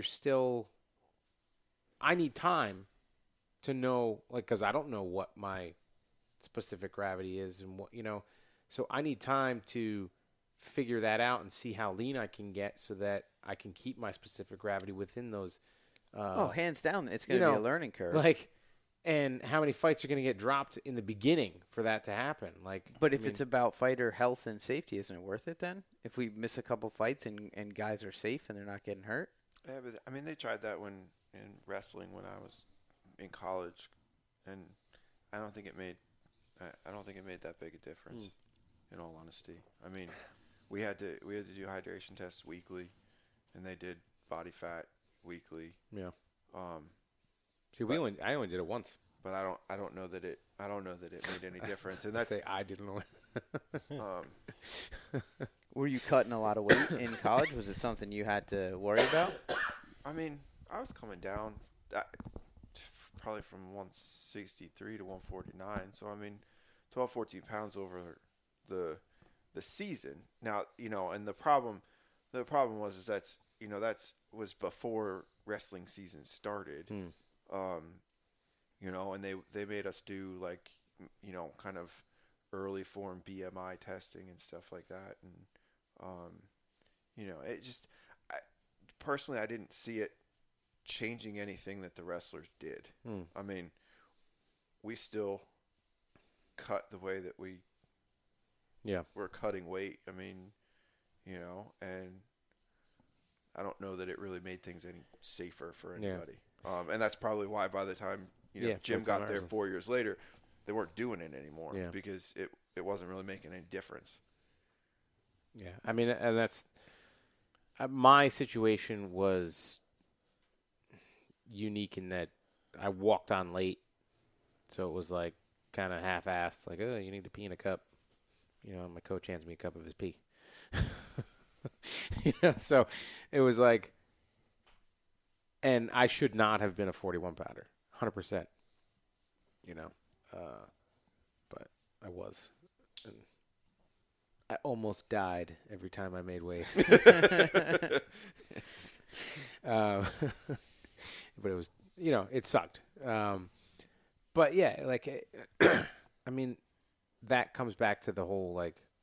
I need time to know, because I don't know what my specific gravity is and what, so I need time to figure that out and see how lean I can get so that I can keep my specific gravity within those. Hands down, it's going to be a learning curve. And how many fights are going to get dropped in the beginning for that to happen? But if it's about fighter health and safety, isn't it worth it then? If we miss a couple fights and guys are safe and they're not getting hurt? Yeah, but I mean, they tried that in wrestling when I was in college, and I don't think it made that big a difference. In all honesty, I mean, we had to do hydration tests weekly, and they did body fat weekly. Yeah. See, I only did it once, but I don't know that it made any difference. And that's I didn't know. Were you cutting a lot of weight in college? Was it something you had to worry about? I mean, I was coming down probably from 163 to 149. So I mean, 12, 14 pounds over the season. Now, and the problem was that was before wrestling season started. And they made us do kind of early form BMI testing and stuff like that. And, it just, personally, I didn't see it changing anything that the wrestlers did. I mean, we still cut the way that we were cutting weight. I mean, and I don't know that it really made things any safer for anybody. And that's probably why by the time Jim got there 4 years later, they weren't doing it anymore because it wasn't really making any difference. Yeah, I mean, and that's my situation was unique in that I walked on late, so it was kind of half-assed, you need to pee in a cup. My coach hands me a cup of his pee. So it was and I should not have been a 41-pounder, 100%. But I was. And I almost died every time I made weight. But it was, it sucked. But yeah, I mean, that comes back to the whole,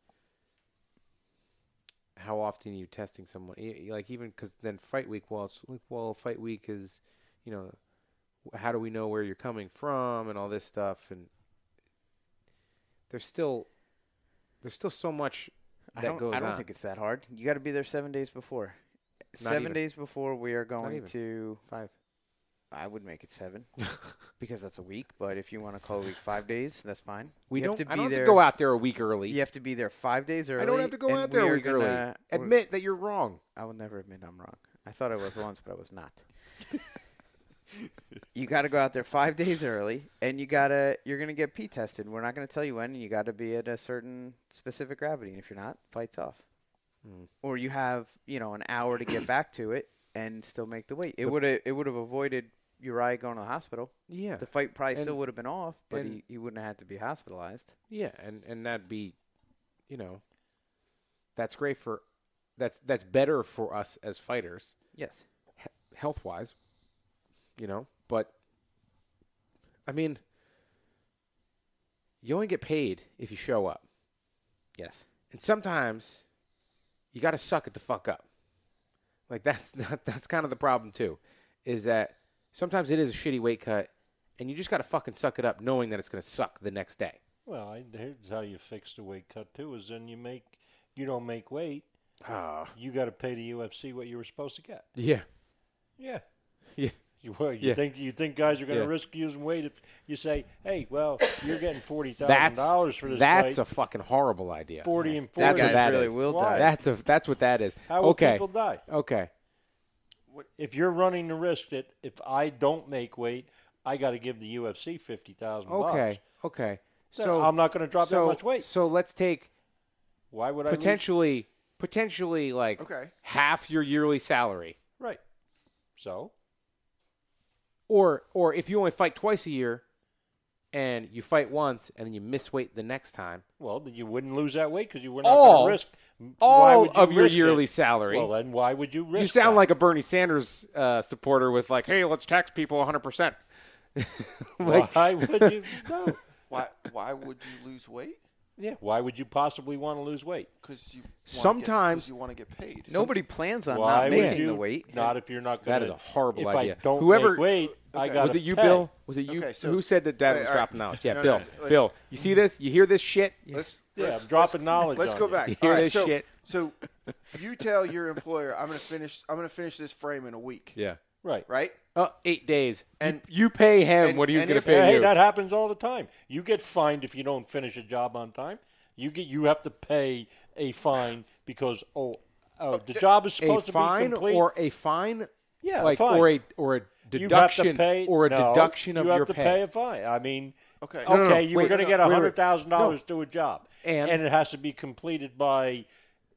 how often are you testing someone? Even because then fight week, fight week is, how do we know where you're coming from and all this stuff? And there's still so much that goes on. I don't think it's that hard. You got to be there 7 days before. 7 days before we are going to 5. I would make it 7 because that's a week. But if you want to call a week 5 days, that's fine. I don't have to go out there a week early. You have to be there 5 days early. I don't have to go out there a week early. Admit that you're wrong. I will never admit I'm wrong. I thought I was once, but I was not. You got to go out there 5 days early, and you're going to get pee tested. We're not going to tell you when, and you got to be at a certain specific gravity. And if you're not, fight's off. Or you have, an hour to get back to it and still make the weight. It would have avoided Uriah going to the hospital. Yeah. The fight probably still would have been off, but he wouldn't have had to be hospitalized. Yeah, and that'd be, that's great that's better for us as fighters. Yes. Health-wise, but, I mean, you only get paid if you show up. Yes. And sometimes you got to suck it the fuck up. Like, that's kind of the problem, too, is that sometimes it is a shitty weight cut, and you just got to fucking suck it up knowing that it's going to suck the next day. Well, here's how you fix the weight cut, too, is then you don't make weight. You got to pay the UFC what you were supposed to get. Yeah. Yeah. Yeah. You think guys are going to risk using weight if you say, hey, well, you're getting $40,000 for this That's fight. a fucking horrible idea. 40 and 40. That's what that really is. will die. That's what that is. How will people die? Okay. If you're running the risk that if I don't make weight, I got to give the UFC $50,000. Okay. So I'm not going to drop that much weight. So let's take why would potentially like half your yearly salary. Right. So or if you only fight twice a year and you fight once and then you miss weight the next time. Well, then you wouldn't lose that weight because you were not going to risk all of your yearly salary. Well, then why would you risk You sound like a Bernie Sanders supporter with like, hey, let's tax people 100%. Why would you? No. Why would you lose weight? Yeah. Why would you possibly want to lose weight? Because you want to get paid. Nobody plans on not making the weight. Not if you're not going to. That is a horrible idea. If I don't make weight, I got to Was it you, pay. Bill? Was it you? Who said that Dad was dropping knowledge? Yeah, Bill. Bill, you see this? You hear this shit? I'm dropping knowledge. Let's go back. You hear this shit? So you tell your employer, I'm going to finish this frame in a week. Yeah. Right? 8 days. And you pay him what he's going to pay you. Hey, that happens all the time. You get fined if you don't finish a job on time. You have to pay a fine because the job is supposed to be complete. Or a fine? Yeah, like a fine. or a deduction deduction of your pay. You have to pay a fine. I mean, okay. You were going to get $100,000 to a job, and it has to be completed by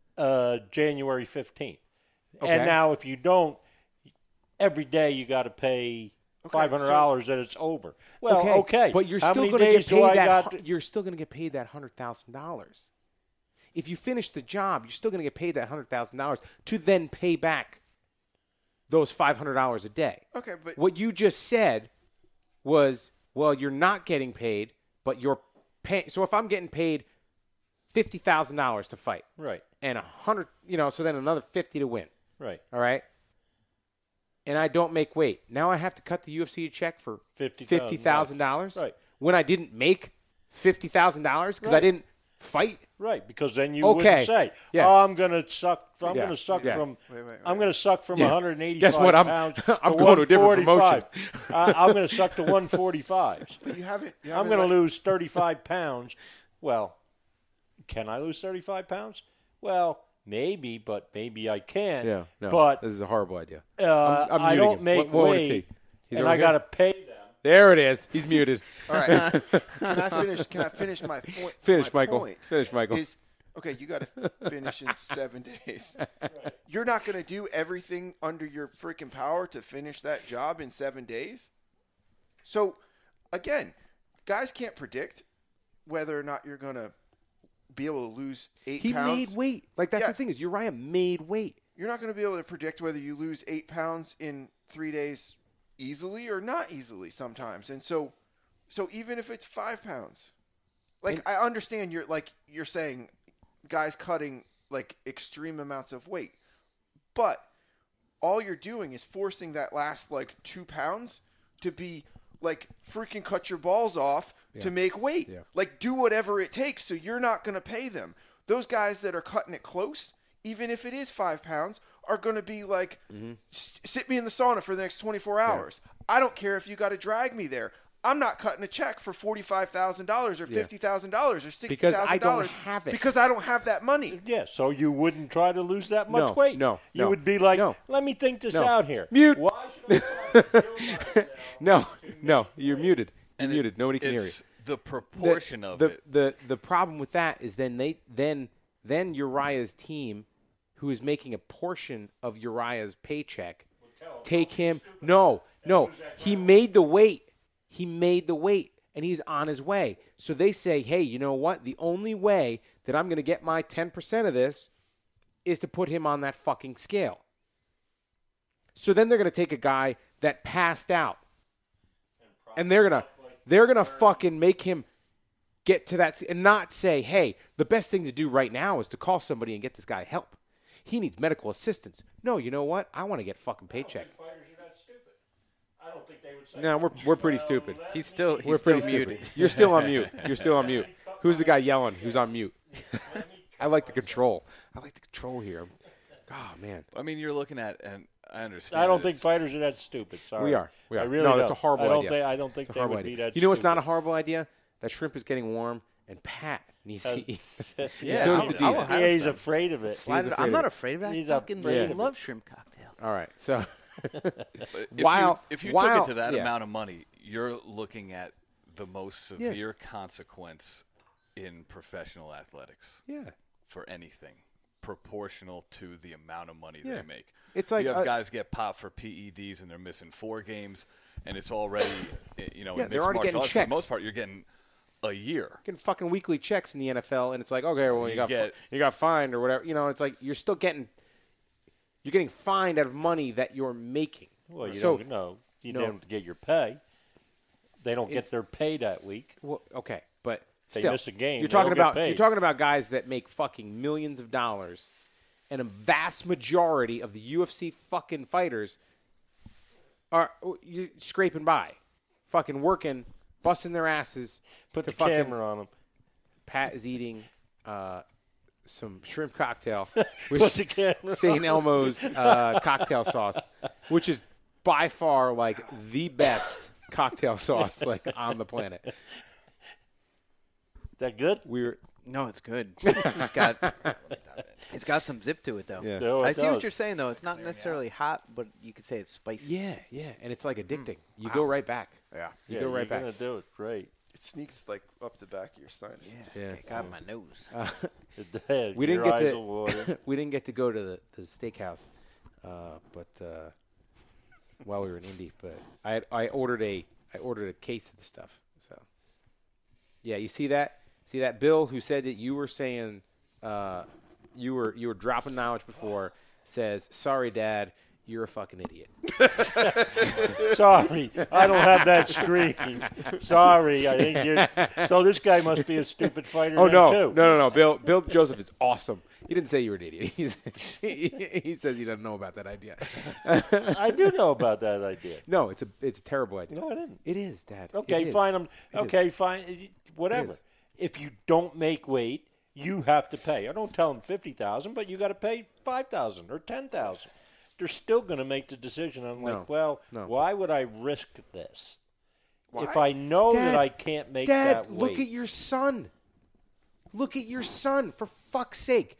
January 15th. Okay. And now if you don't, every day you got to pay $500 and it's over. Well, okay. But you're still going to get paid that. You're still going to get paid that $100,000. If you finish the job, you're still going to get paid that $100,000 to then pay back those $500 a day. Okay, but what you just said was, well, you're not getting paid, but you're paying. So if I'm getting paid $50,000 to fight, right, and so then another $50 to win, right, all right. And I don't make weight. Now I have to cut the UFC a check for $50,000 right. when I didn't make $50,000 because I didn't fight. Right, because then you wouldn't say, I'm going to suck. I'm going to suck from. I'm going to suck from 185 Guess what? pounds. I'm going to a different promotion. I'm going to suck to 145s. But you haven't. I'm going to lose 35 pounds. Well, can I lose 35 pounds? Well. Maybe, but maybe I can. Yeah, no, but this is a horrible idea. I don't make weight, and I got to pay them. There it is. He's muted. All right. Can I finish my point? Finish, Michael. Point finish, Michael. You got to finish in 7 days. Right. You're not going to do everything under your freaking power to finish that job in 7 days. So, again, guys can't predict whether or not you're going to be able to lose 8 pounds. He made weight. Like, that's the thing is Uriah made weight. You're not going to be able to predict whether you lose 8 pounds in 3 days easily or not easily sometimes. And so even if it's 5 pounds, I understand you're saying guys cutting like extreme amounts of weight, but all you're doing is forcing that last 2 pounds to be like freaking cut your balls off to make weight. Yeah. Like do whatever it takes so you're not going to pay them. Those guys that are cutting it close, even if it is 5 pounds, are going to be like, sit me in the sauna for the next 24 hours. Yeah. I don't care if you got to drag me there. I'm not cutting a check for $45,000 or $50,000 or $60,000 because I don't have it. Because I don't have that money. Yeah, so you wouldn't try to lose that much weight. No, you would be like, let me think this out here. Mute. Why should I kill myself? No, you're muted. You're muted. Nobody can hear you. The proportion of it. The problem with that is then Uriah's team, who is making a portion of Uriah's paycheck, take him. No, he made the weight. He made the weight, and he's on his way. So they say, hey, you know what? The only way that I'm going to get my 10% of this is to put him on that fucking scale. So then they're going to take a guy that passed out, and they're gonna fucking make him get to that and not say, hey, the best thing to do right now is to call somebody and get this guy help. he needs medical assistance. No, you know what? I want to get fucking paycheck. Fighters are that stupid. I don't think they would say. No, we're pretty stupid. He's still pretty muted. stupid. You're still on mute. You're still on mute. Who's the guy yelling? Who's on mute? I like the control. I like the control here. Oh man. I mean, you're looking at, and I understand. I don't think fighters are that stupid. Sorry. We are. I really no, don't. that's a horrible idea. I don't think they would be that. You know what's stupid. not a horrible idea? That shrimp is getting warm, and Pat needs to eat. Yeah, So is the diesel. Yeah, he's afraid of it. I'm not afraid of it. He's I fucking afraid of it. love shrimp cocktail. All right. So if you took it to that amount of money, you're looking at the most severe consequence in professional athletics. Yeah. For anything proportional to the amount of money they make. It's like you have guys get popped for PEDs and they're missing 4 games, and it's already in they're mixed already martial getting arts, checks. for the most part, you're getting a year. Getting fucking weekly checks in the NFL, and it's like, okay, well, you got fined or whatever. You know, it's like you're still getting fined out of money that you're making. Well, you don't know. You don't get your pay. They don't get their pay that week. Well, okay, but they still, miss a game. You're talking about guys that make fucking millions of dollars, and a vast majority of the UFC fucking fighters are you scraping by, fucking working, busting their asses. Put the camera on them. Pat is eating some shrimp cocktail Put with the camera St. Elmo's cocktail sauce, which is by far like the best cocktail sauce like on the planet. Is that good? No, it's good. It's got some zip to it though. Yeah. No, I see what you're saying though. It's not necessarily hot, but you could say it's spicy. Yeah, and it's like addicting. You go right back. Yeah. You go right back. You're gonna do it. Great. It sneaks like up the back of your sinus. Yeah. It got my nose. We didn't get to we didn't get to go to the steakhouse, but while we were in Indy, but I ordered a case of the stuff. So yeah, you see that Bill who said that you were saying you were dropping knowledge before says sorry Dad, you're a fucking idiot. Sorry, I don't have that screen. Sorry, I didn't get. So this guy must be a stupid fighter. No, too. no. Bill Joseph is awesome. He didn't say you were an idiot. He says he doesn't know about that idea. I do know about that idea. No, it's a terrible idea. No, I didn't. It is, Dad. Okay, fine. Okay, fine. Whatever. If you don't make weight, you have to pay. I don't tell them $50,000, but you got to pay $5,000 or $10,000. They're still going to make the decision. I'm like, why would I risk this? Why? If I know that I can't make that weight. Look at your son. Look at your son, for fuck's sake.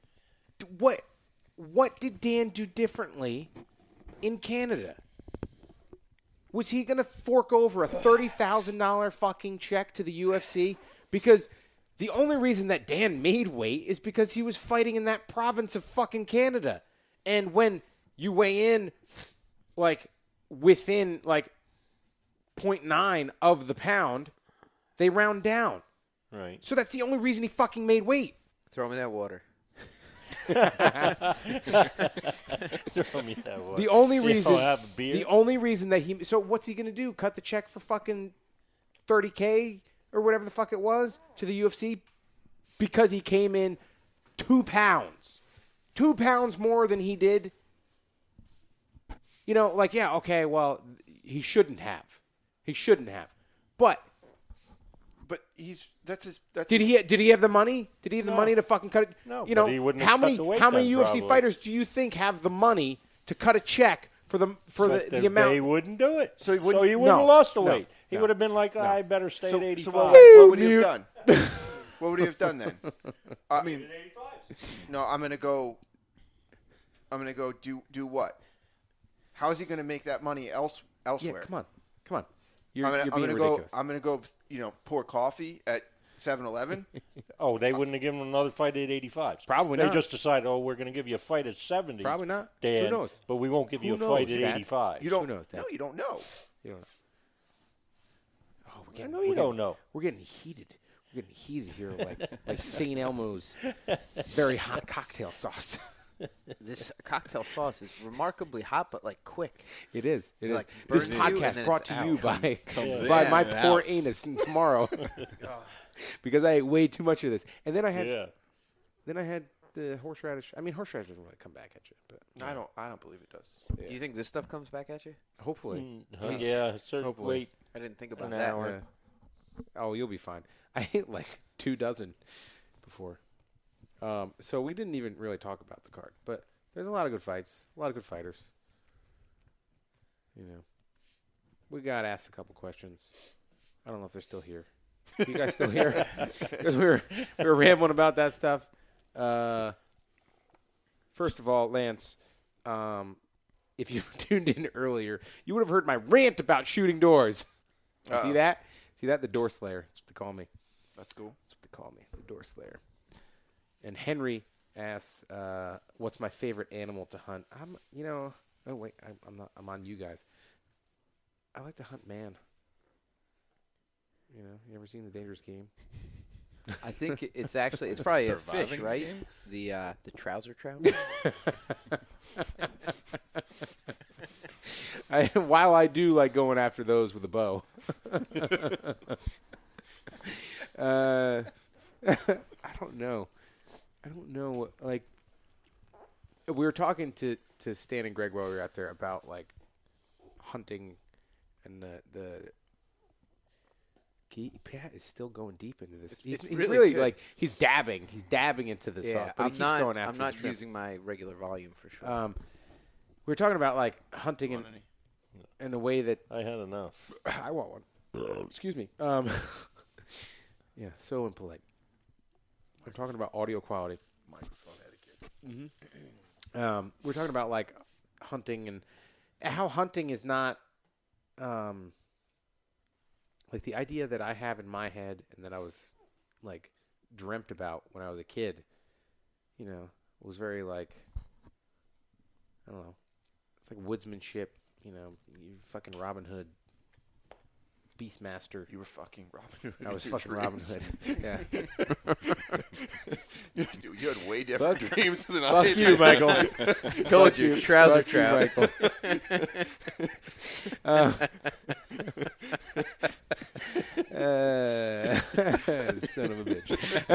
What did Dan do differently in Canada? Was he going to fork over a $30,000 fucking check to the UFC? Because the only reason that Dan made weight is because he was fighting in that province of fucking Canada. And when you weigh in, like, within, like, 0.9 of the pound, they round down. Right. So that's the only reason he fucking made weight. Throw me that water. Throw me that water. The only reason. Have a beer? The only reason that he. So what's he gonna do? Cut the check for fucking $30K or whatever the fuck it was to the UFC because he came in 2 pounds, 2 pounds more than he did. You know, like, yeah, okay, well, he shouldn't have. He shouldn't have. But did he have the money? Did he have the money to fucking cut it? No. You know, he wouldn't how have many cut the weight how many then, UFC probably. fighters do you think have the money to cut a check for the amount? They wouldn't do it. So he wouldn't have No, lost the no, weight. He would have been like, I better stay at 85. So what would he have done? What would he have done then? I mean, no, I'm gonna go do what? How is he gonna make that money elsewhere? Yeah, come on. You're I'm being gonna ridiculous. I'm gonna go. Pour coffee at 7-Eleven. Oh, they wouldn't have given him another fight at 85. Probably they not. They just decided, we're going to give you a fight at 70. Probably not. Dan, who knows? But we won't give you a Who fight knows, at Dad? 85. You don't Who knows, Dad? No, you don't know. You don't know. Oh, I know you don't know. We're getting heated. We're getting heated here, like St. Elmo's very hot cocktail sauce. This cocktail sauce is remarkably hot, but like quick. It is. It is. Like, This burns you and podcast then brought it's to out. you by in my and poor out. anus tomorrow because I ate way too much of this. And then I had the horseradish. I mean, horseradish doesn't really come back at you, but I don't believe it does. Yeah. Do you think this stuff comes back at you? Hopefully. Yeah, certainly. Hopefully. I didn't think about that. Oh, you'll be fine. I ate like 2 dozen before. So we didn't even really talk about the card, but there's a lot of good fights, a lot of good fighters. You know, we got asked a couple questions. I don't know if they're still here. You guys still here? Because we were rambling about that stuff. First of all, Lance, if you tuned in earlier, you would have heard my rant about shooting doors. See that? See that? The Door Slayer. That's what they call me. That's cool. That's what they call me, the Door Slayer. And Henry asks, "What's my favorite animal to hunt?" I'm on you guys. I like to hunt man. You know, you ever seen The Dangerous Game? I think it's probably a fish, right? Game? The trouser trout. While I do like going after those with a bow. I don't know. Like, we were talking to Stan and Greg while we were out there about like hunting, and the Pat is still going deep into this. He's really like he's dabbing into this. Yeah, but I'm not using my regular volume for sure. We were talking about like hunting in a way that I had enough. I want one. Excuse me. Yeah, so impolite. We're talking about audio quality. Microphone etiquette. Mm-hmm. We're talking about like hunting and how hunting is not like the idea that I have in my head and that I was like dreamt about when I was a kid. You know, was very like, I don't know. It's like woodsmanship. You know, you fucking Robin Hood. Beastmaster. You were fucking Robin Hood. I was fucking Robin Hood. Yeah. You had way different dreams than I did. Fuck you, Michael. Told you, trouser trout. Son of a bitch.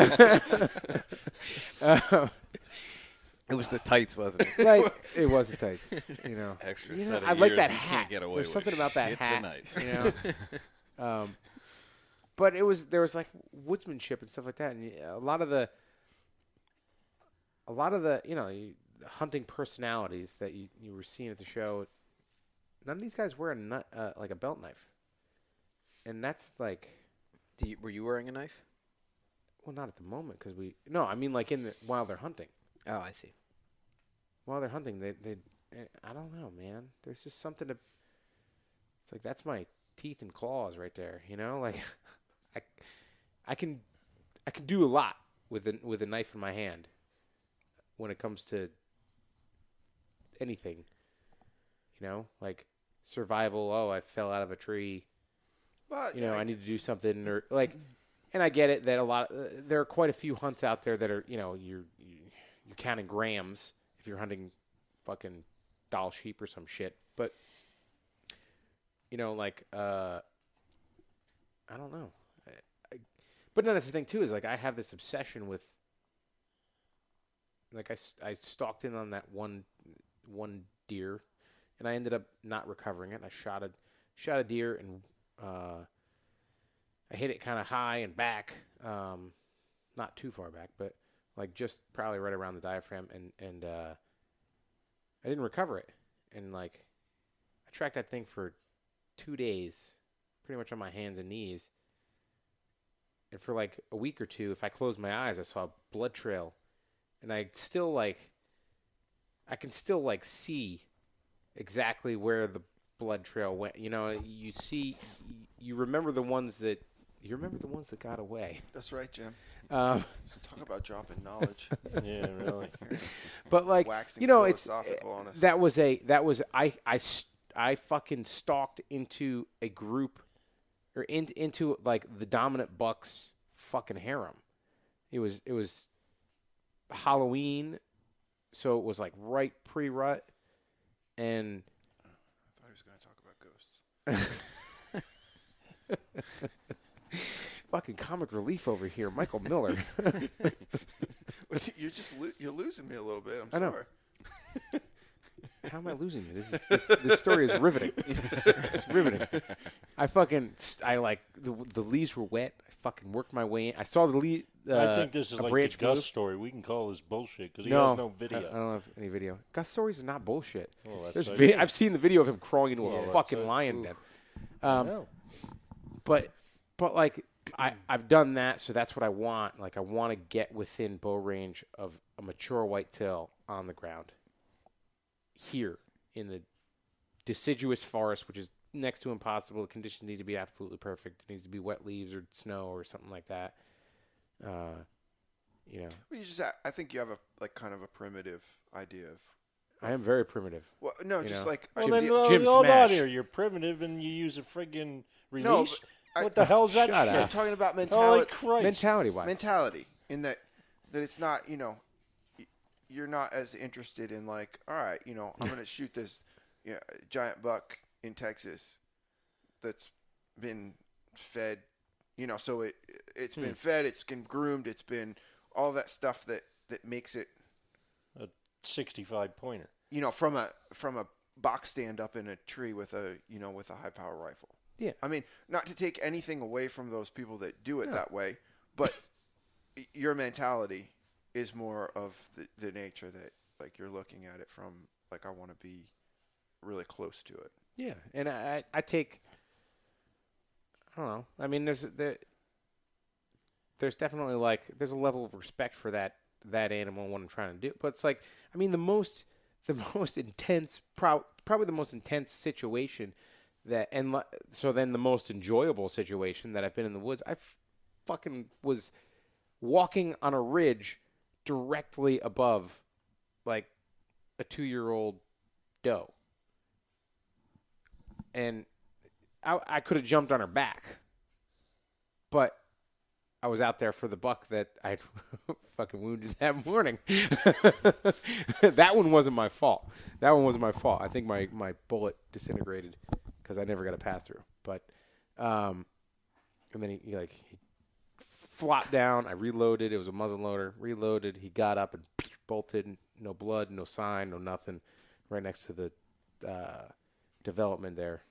It was the tights, wasn't it? Right. It was the tights. You know. Extra set of I like years that you hat. can't get away There's with. something about that Hit hat. tonight. You know. But there was like woodsmanship and stuff like that, and a lot of the hunting personalities that you were seeing at the show. None of these guys wear like a belt knife, and that's like. Were you wearing a knife? Well, not at the moment because I mean like while they're hunting. Oh, I see. While they're hunting, they I don't know, man. There's just something to. It's like that's my teeth and claws right there, you know. Like, I can do a lot with a knife in my hand when it comes to anything, you know, like survival. Oh, I fell out of a tree. But I need to do something, or like, and I get it that there are quite a few hunts out there that are, you're counting grams if you're hunting fucking doll sheep or some shit. But, like, I don't know. But then that's the thing, too, is, like, I have this obsession with, like, I stalked in on that one deer, and I ended up not recovering it. I shot a deer, and I hit it kind of high and back, not too far back, but, like, just probably right around the diaphragm, and I didn't recover it. And, like, I tracked that thing for 2 days, pretty much on my hands and knees. And for, like, a week or two, if I closed my eyes, I saw a blood trail. And I still, like, I can still, like, see exactly where the blood trail went. You know, you remember the ones that got away. That's right, Jim. Talk about dropping knowledge. Yeah, really. But like, waxing philosophical on us. I fucking stalked into a group, or into like the dominant buck's fucking harem. It was Halloween, so it was like right pre-rut, and I thought he was going to talk about ghosts. Fucking comic relief over here, Michael Miller. You're losing me a little bit. I'm sorry. How am I losing you? This story is riveting. It's riveting. I like the leaves were wet. I fucking worked my way in. I saw the leaf. I think this is like the Gus story. We can call this bullshit because he has no video. I don't have any video. Gus stories are not bullshit. Well, I've seen the video of him crawling into a fucking lion den. But like I've done that, so that's what I want. Like I want to get within bow range of a mature whitetail on the ground. Here in the deciduous forest, which is next to impossible. The conditions need to be absolutely perfect. It needs to be wet leaves or snow or something like that. Well, I think you have kind of a primitive idea of. I am very primitive. Well, no, just like Jim hold on Smash. here. You're primitive and you use a friggin' release. No, what the hell is that? Shut shit? up. I'm talking about mentality. Holy Christ. Mentality in that it's not, you're not as interested in like, all right, I'm going to shoot this giant buck in Texas that's been fed, so it's been fed, it's been groomed, it's been all that stuff that makes it a 65 pointer. From a box stand up in a tree with a high power rifle. Yeah. I mean, not to take anything away from those people that do it that way, but your mentality is more of the nature that, like, you're looking at it from, like, I want to be really close to it. Yeah, and I take, I don't know. I mean, there's definitely, like, there's a level of respect for that animal and what I'm trying to do. But it's like, I mean, the most intense, probably the most intense situation so then the most enjoyable situation that I've been in the woods, I fucking was walking on a ridge directly above, like, a 2-year-old doe. And I could have jumped on her back. But I was out there for the buck that I fucking wounded that morning. That one wasn't my fault. I think my bullet disintegrated because I never got a pass-through. But, and then he flopped down. I reloaded. It was a muzzle loader. Reloaded. He got up and bolted. No blood, no sign, no nothing. Right next to the development there.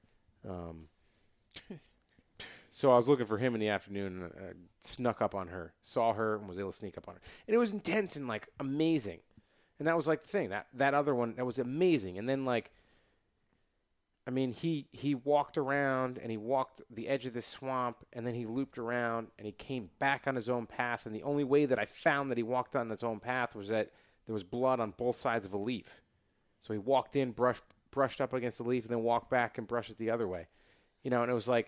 So I was looking for him in the afternoon and snuck up on her. Saw her and was able to sneak up on her. And it was intense and, like, amazing. And that was, like, the thing. That other one, that was amazing. And then, like, I mean, he walked around and he walked the edge of this swamp and then he looped around and he came back on his own path. And the only way that I found that he walked on his own path was that there was blood on both sides of a leaf. So he walked in, brushed up against the leaf, and then walked back and brushed it the other way. And it was like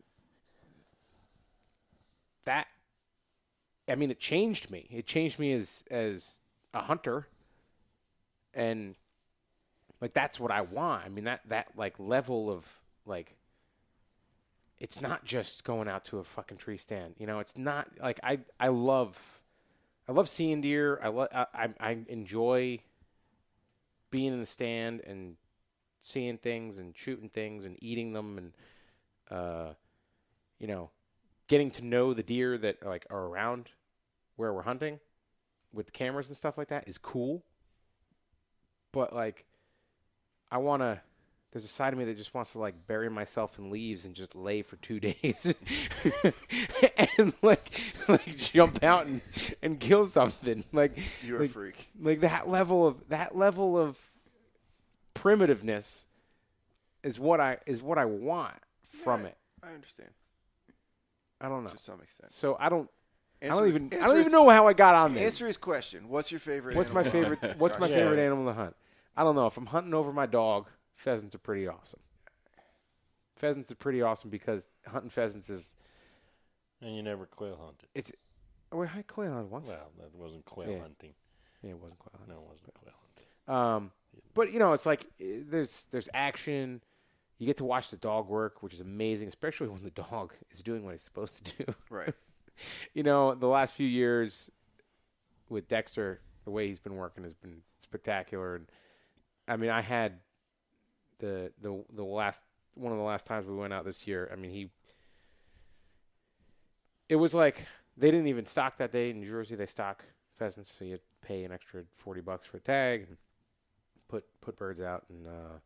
that. I mean, it changed me. It changed me as a hunter. And, like, that's what I want. I mean, that like level of, like, it's not just going out to a fucking tree stand. It's not like I love seeing deer. I enjoy being in the stand and seeing things and shooting things and eating them and getting to know the deer that, like, are around where we're hunting with cameras and stuff like that is cool. But, like, there's a side of me that just wants to, like, bury myself in leaves and just lay for 2 days and like jump out and kill something. Like, you're a freak. Like that level of primitiveness is what I want from it. I understand. I don't know. To some extent. So I don't even know how I got on this. Answer his question. What's your favorite What's animal? What's my favorite animal to hunt? I don't know. If I'm hunting over my dog, pheasants are pretty awesome. Pheasants are pretty awesome because hunting pheasants is. And you never quail hunted. I quail hunted once. Well, that wasn't quail hunting. Yeah, it wasn't quail hunting. No, it wasn't quail hunting. But it's like there's action. You get to watch the dog work, which is amazing, especially when the dog is doing what he's supposed to do. Right. The last few years with Dexter, the way he's been working has been spectacular. And I mean, I had the last one of the last times we went out this year. I mean, it was like they didn't even stock that day in New Jersey. They stock pheasants, so you pay an extra $40 for a tag and put birds out. And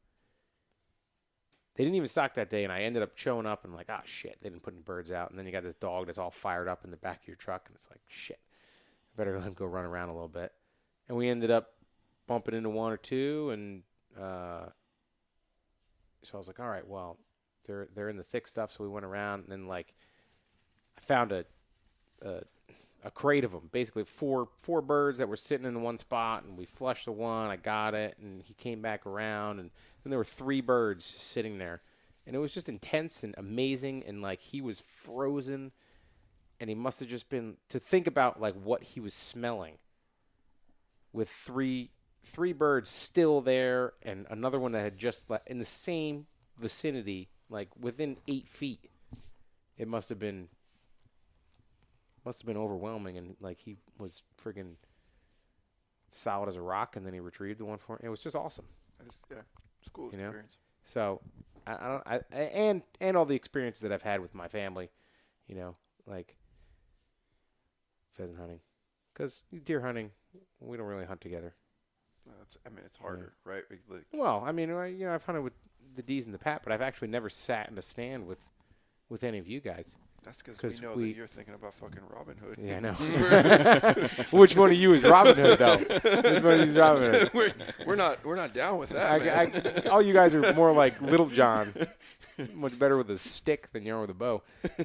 they didn't even stock that day, and I ended up showing up and like, oh shit, they didn't put any birds out. And then you got this dog that's all fired up in the back of your truck, and it's like, shit, I better let him go run around a little bit. And we ended up bumping into one or two, and so I was like, all right, well, they're in the thick stuff. So we went around, and then like I found a crate of them, basically four birds that were sitting in the one spot, and we flushed the one. I got it, and he came back around, and then there were 3 birds sitting there, and it was just intense and amazing. And like he was frozen, and he must have just been, to think about like what he was smelling with three birds still there, and another one that had just left in the same vicinity, like within 8 feet. It must have been overwhelming, and like he was friggin' solid as a rock, and then he retrieved the one for me. It was just awesome. It's cool experience. So I and all the experiences that I've had with my family, like pheasant hunting, because deer hunting, we don't really hunt together. It's harder, right? Like, well, I've hunted with the D's and the Pat, but I've actually never sat in a stand with any of you guys. That's because we know that you're thinking about fucking Robin Hood. Yeah, I know. Which one of you is Robin Hood, though? Which one of you is Robin Hood? We're not down with that, man. All you guys are more like Little John. Much better with a stick than you are with a bow.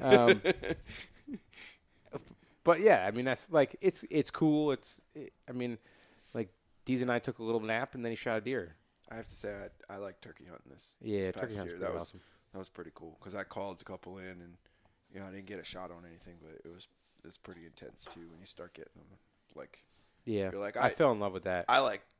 But yeah, that's like it's cool. Like Deez and I took a little nap, and then he shot a deer. I have to say, I like turkey hunting this. Yeah, turkey hunting was awesome. That was pretty cool because I called a couple in, and I didn't get a shot on anything, but it's pretty intense too when you start getting them. Like, yeah, you're like, I fell in love with that. I like,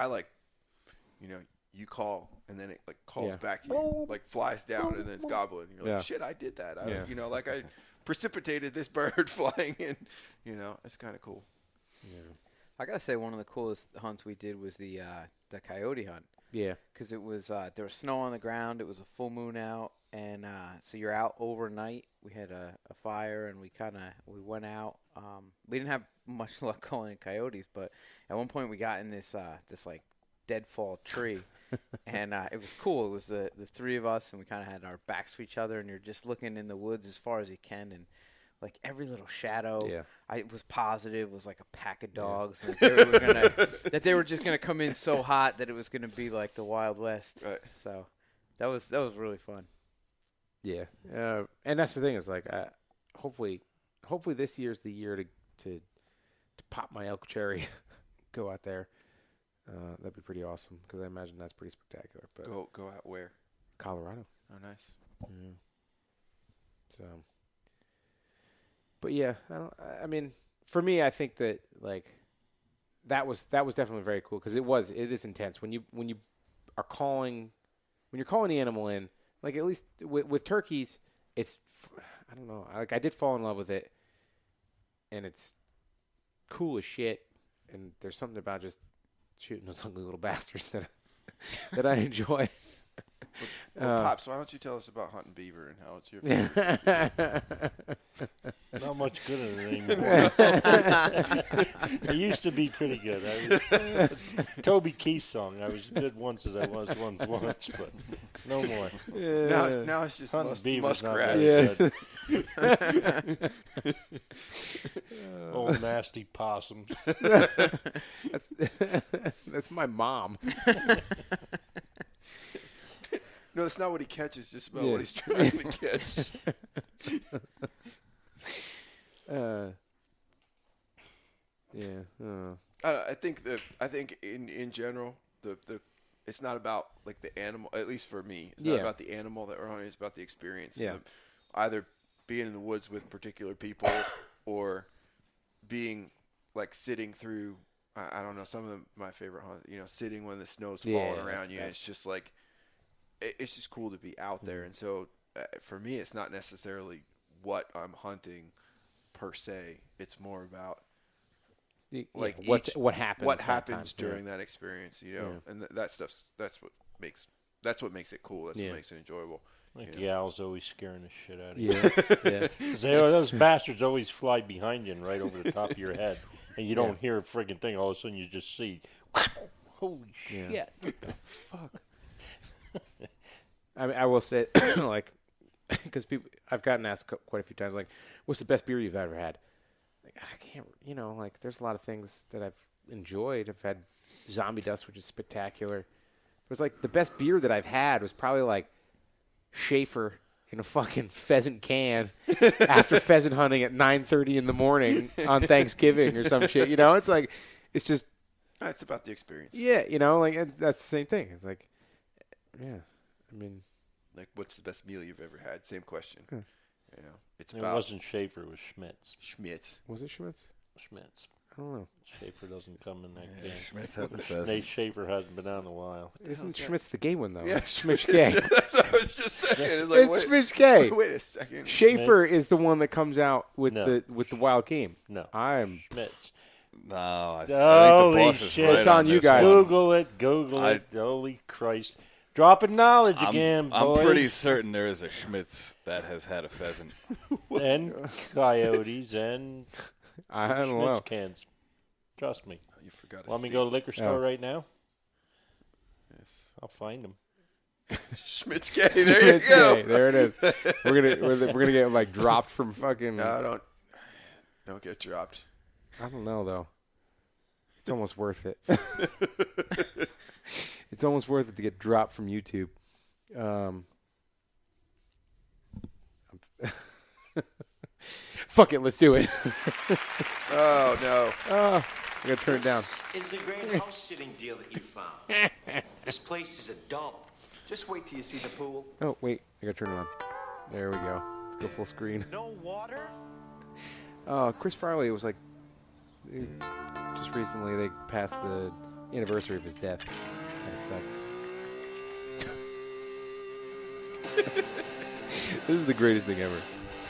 you call and then it like calls back to you, like flies down and then it's gobbling. You're like, shit, I did that. I precipitated this bird flying in. It's kind of cool. Yeah. I gotta say, one of the coolest hunts we did was the coyote hunt. Yeah, because it was there was snow on the ground. It was a full moon out, and so you're out overnight. We had a fire, and we went out. We didn't have much luck calling coyotes, but at one point we got in this like deadfall tree, and it was cool. It was the 3 of us, and we kind of had our backs to each other, and you're just looking in the woods as far as you can, and like every little shadow, I was positive was like a pack of dogs, and that they were just gonna come in so hot that it was gonna be like the Wild West. Right. So that was really fun. Yeah, and that's the thing is like, hopefully this year's the year to pop my elk cherry, go out there. That'd be pretty awesome because I imagine that's pretty spectacular. But go out where? Colorado. Oh, nice. Yeah. So. But yeah, for me, I think that like that was definitely very cool because it is intense when you are calling when you're calling the animal in, like at least with turkeys, it's I don't know, like I did fall in love with it, and it's cool as shit, and there's something about just shooting those ugly little bastards that I enjoy. Well, Pops, why don't you tell us about hunting beaver and how it's your favorite? Not much good at it anymore. I used to be pretty good. I was Toby Keith song. I was good once as I was once, but no more. Now it's just muskrat. Old nasty possums. That's my mom. No, that's not what he catches. Just about what he's trying to catch. I think in general the it's not about like the animal. At least for me, it's not about the animal that we're hunting. It's about the experience. Yeah. Either being in the woods with particular people or being like sitting through. I don't know, some of my favorite hunts. Sitting when the snow's falling around you. And it's just like. It's just cool to be out there, and so for me, it's not necessarily what I'm hunting per se. It's more about like what happens during that experience, and that stuff's that's what makes it cool. That's what makes it enjoyable. Like the owl's always scaring the shit out of you. Yeah. Those bastards always fly behind you and right over the top of your head. and you don't hear a friggin' thing. All of a sudden, you just see, holy shit! Fuck. I mean, I will say, like, because I've gotten asked quite a few times, like, what's the best beer you've ever had? Like, I can't, like, there's a lot of things that I've enjoyed. I've had Zombie Dust, which is spectacular. It was like the best beer that I've had was probably like Schaefer in a fucking pheasant can after pheasant hunting at 9:30 in the morning on Thanksgiving or some shit. It's like, it's just. It's about the experience. Yeah, like that's the same thing. It's like, yeah, I mean, like, what's the best meal you've ever had? Same question. It wasn't Schaefer. It was Schmitz. Schmitz. Was it Schmitz? Schmitz. I don't know. Schaefer doesn't come in that can. Schmitz had the pheasant. Nate Schaefer hasn't been out in a while. Isn't Schmitz the gay one, though? Yeah, Schmitz gay. That's what I was just saying. It's Schmitz gay. Wait a second. Schaefer is the one that comes out with the wild game. No. Schmitz. No, I think the Holy boss is shit. right It's on you guys. one. Google it. Holy Christ. Dropping knowledge again, boys. I'm pretty certain there is a Schmitz that has had a pheasant. And coyotes and I don't Schmitz know. cans. Trust me. You forgot. Want me to go to the liquor store right now? Yes. I'll find them. Schmitz gay. There you go. Gay. There it is. We're gonna get like dropped from fucking. No, don't get dropped. I don't know though. It's almost worth it. It's almost worth it to get dropped from YouTube. Fuck it, let's do it. Oh no! I gotta turn it down. This is the great house sitting deal that you found. This place is a dump. Just wait till you see the pool. Oh wait, I gotta turn it on. There we go. Let's go full screen. No water? Chris Farley was like, just recently they passed the anniversary of his death. Kind of sucks. This is the greatest thing ever.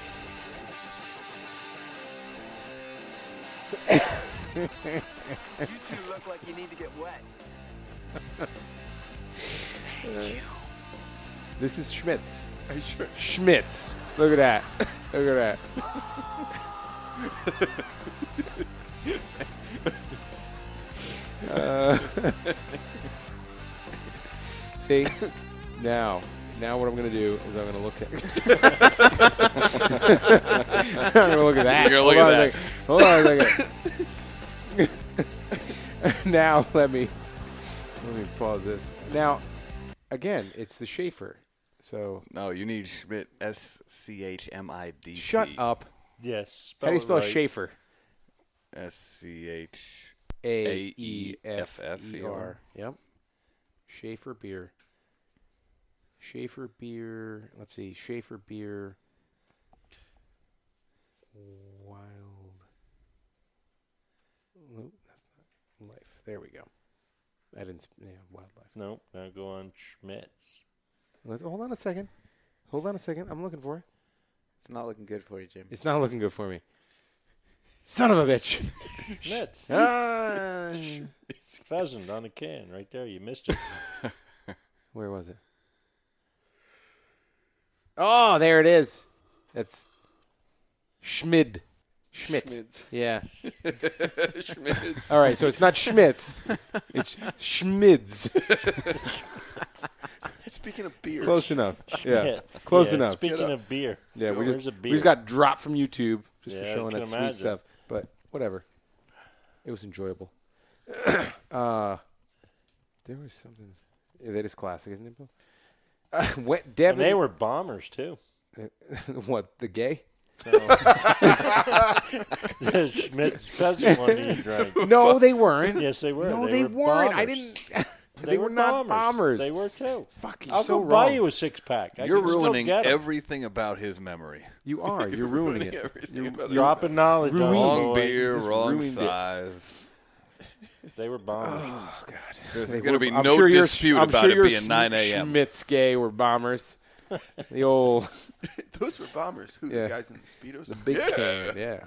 You two look like you need to get wet. This is Schmitz. Are you sure? Schmitz. Look at that. Look at that. See? Now what I'm going to do is I'm going to look at I'm going to look at that. You're going to look at that. Hold on a second. Now let me pause this. Now, again, it's the Schaefer. So No, you need Schmidt. SCHMID. shut up. Yes. How do you spell right. Schaefer? SCHAEFFER. Yep. Schaefer beer. Schaefer beer. Let's see. Schaefer beer. Wild. Nope, that's not life. There we go. I didn't. Wildlife. Nope. Now go on Schmitz. Hold on a second. I'm looking for it. It's not looking good for you, Jim. It's not looking good for me. Son of a bitch. Schmitz. It's Pheasant on a can right there. You missed it. Where was it? Oh, there it is. That's Schmid. Schmidt. Schmitz. Yeah. Schmitz. All right, so it's not Schmitz. It's Schmids. Speaking of beer. Close enough. Yeah. Schmitz. Close Yeah, enough. Speaking of beer. Yeah, we Where's a just beer? got dropped from YouTube just for Yeah, I showing can that sweet imagine. stuff. But whatever. It was enjoyable. There was something. Yeah, that is classic, isn't it, Bill? And Devin, they were bombers, too. what, the gay? The Schmitz pheasant one that you drank. No, they weren't. Yes, they were. No, they they weren't. I bombers. didn't. They were not bombers. They were, too. Fuck, you're I'll so go buy wrong. you a six-pack. You're I can ruining still get 'em. everything about his memory. You are. You're ruining it. Everything about it. Dropping knowledge on the Wrong boy. beer, just wrong ruined it. size. They were bombers. Oh, God. There's They going to were- be I'm no sure your- dispute I'm about sure it your being 9 a.m. Schmitz gay were bombers. The old, Those were bombers. Who, Yeah. the guys in the Speedos? the big can. Yeah.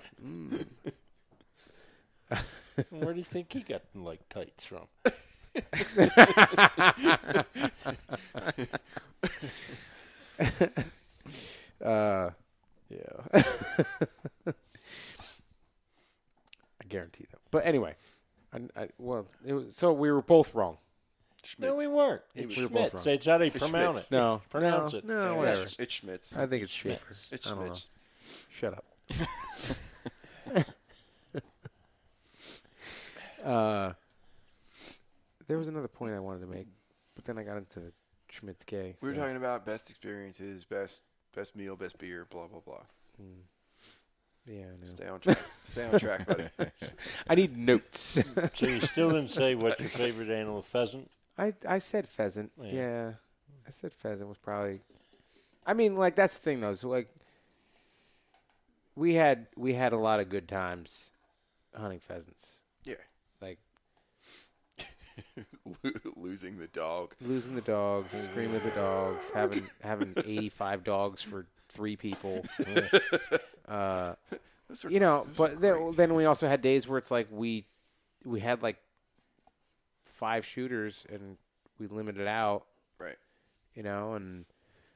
Where do you think he got like tights from? Yeah. I guarantee them. But anyway, so we were both wrong. Schmitz. No, we weren't. It's Schmitz. It's how they pronounce it. No. Pronounce it. No, whatever. It's Schmitz. I think it's Schaefer. It's Schmitz. Shut up. There was another point I wanted to make, but then I got into Schmitz Gay. We were talking about best experiences, best meal, best beer, blah, blah, blah. Yeah, I know. Stay on track. Stay on track, buddy. I need notes. So you still didn't say what's your favorite animal? Pheasant? I said pheasant. Yeah. I said pheasant was probably. I mean, like that's the thing though. So like, we had a lot of good times hunting pheasants. Yeah. Like losing the dog, screaming at the dogs, having 85 dogs for 3 people. You know, but then we also had days where it's like we had like 5 shooters and we limited out. Right. You know, and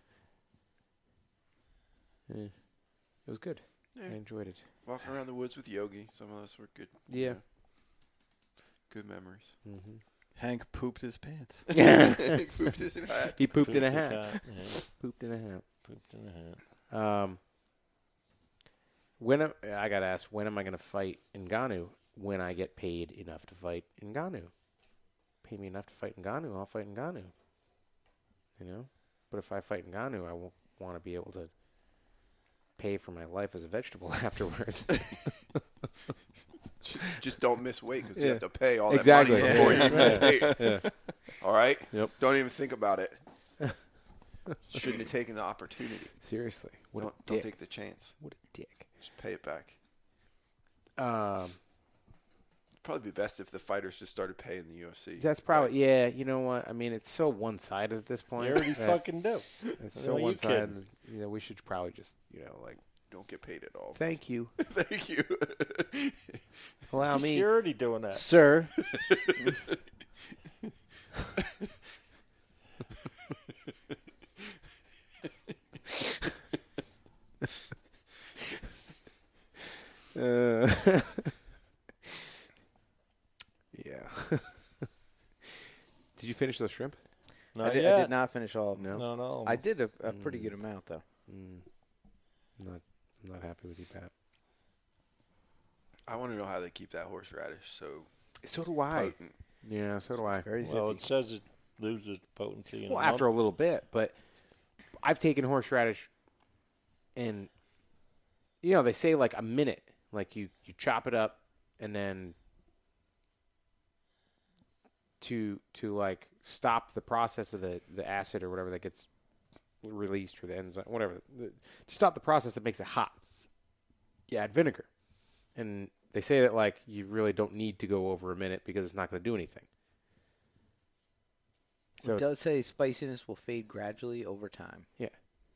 it was good. Yeah. I enjoyed it. Walking around the woods with Yogi. Some of us were good. Yeah. You know, good memories. Mm-hmm. Hank pooped his pants. He pooped his hat. He pooped in a hat. hat. Yeah. Pooped in a hat. Pooped in a hat. I got to ask, when am I going to fight Ngannou? When I get paid enough to fight Ngannou. Pay me enough to fight Ngannou, I'll fight Ngannou. You know? But if I fight Ngannou, I won't want to be able to pay for my life as a vegetable afterwards. Just don't miss weight because you have to pay all that money before you get paid. Yeah. All right? Yep. Don't even think about it. Shouldn't have taken the opportunity. Seriously. Don't take the chance. What a dick. Just pay it back. It'd probably be best if the fighters just started paying the UFC. That's probably, yeah, you know what? I mean, it's so one-sided at this point. You already fucking do. It's so one-sided. You know, we should probably just, you know, like. Don't get paid at all. Thank you. Thank you. Allow me. You're already doing that. Sir. Yeah. Did you finish those shrimp? I did not finish all of them. No. I did a pretty good amount, though. I'm not happy with you, Pat. I want to know how they keep that horseradish so do I. potent. Yeah, so do I. Very Well, zippy. it says it loses potency. Well, after a little bit, but I've taken horseradish and, you know, they say like a minute. Like you chop it up and then to like stop the process of the acid or whatever that gets released or the enzyme, whatever. To stop the process that makes it hot, you add vinegar. And they say that like you really don't need to go over a minute because it's not going to do anything. So it does say spiciness will fade gradually over time. Yeah.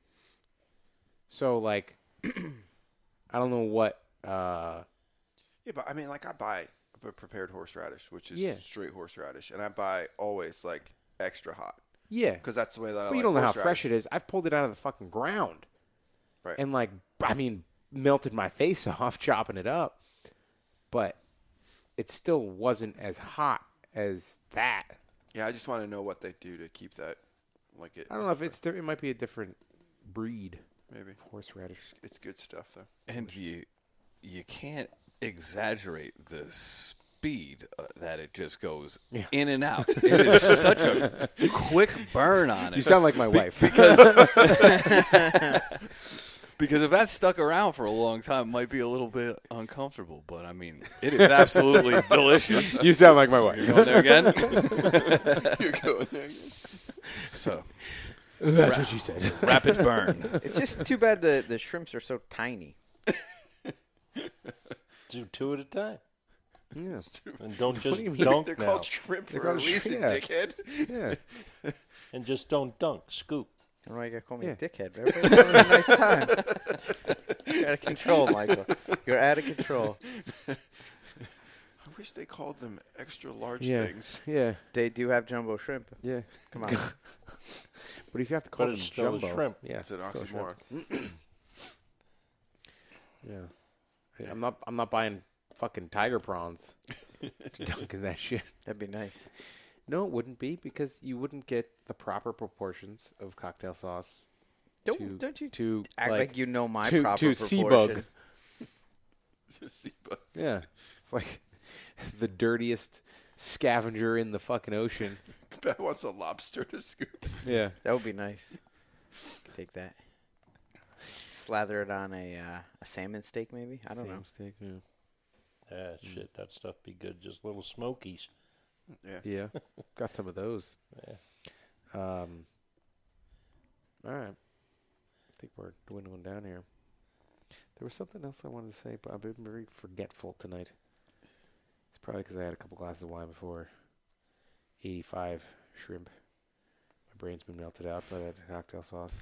So like, I don't know what. Yeah, but I mean, like I buy a prepared horseradish, which is straight horseradish, and I buy always like extra hot. Yeah, because that's the way that I like. But you don't know how fresh it is. I've pulled it out of the fucking ground, right? And like, I mean, melted my face off chopping it up, but it still wasn't as hot as that. Yeah, I just want to know what they do to keep that like it. I don't know if it's it might be a different breed. Maybe horseradish. It's good stuff though. And you can't exaggerate the speed that it just goes in and out. It is such a quick burn on it. You sound like my wife. Because if that's stuck around for a long time, it might be a little bit uncomfortable. But, I mean, it is absolutely delicious. You sound like my wife. You're going there again? You're going there again. So, that's what she said. Rapid burn. It's just too bad the shrimps are so tiny. Do 2 at a time. Yeah. And don't just dunk. They're now. called shrimp for a reason, dickhead. Yeah. And just don't dunk. Scoop. I don't know why you got to call me a dickhead. Everybody's having a nice time. You're out of control, Michael. You're out of control. I wish they called them extra large things. Yeah. They do have jumbo shrimp. Yeah. Come on. But if you have to call But them it's still jumbo, a shrimp. yeah, It's an still oxymoron. Yeah. I'm not buying fucking tiger prawns to dunk in that shit. That'd be nice. No, it wouldn't be, because you wouldn't get the proper proportions of cocktail sauce. Don't you act like you know my proper to proportion. Seabug. Seabug. Yeah, it's like the dirtiest scavenger in the fucking ocean. Pat wants a lobster to scoop. Yeah, that would be nice. Take that. Slather it on a salmon steak, maybe. I don't know. Steak. Yeah. Shit, that stuff be good. Just little smokies. Yeah. Got some of those. Yeah. All right. I think we're dwindling down here. There was something else I wanted to say, but I've been very forgetful tonight. It's probably because I had a couple glasses of wine before 85 shrimp. My brain's been melted out by that cocktail sauce.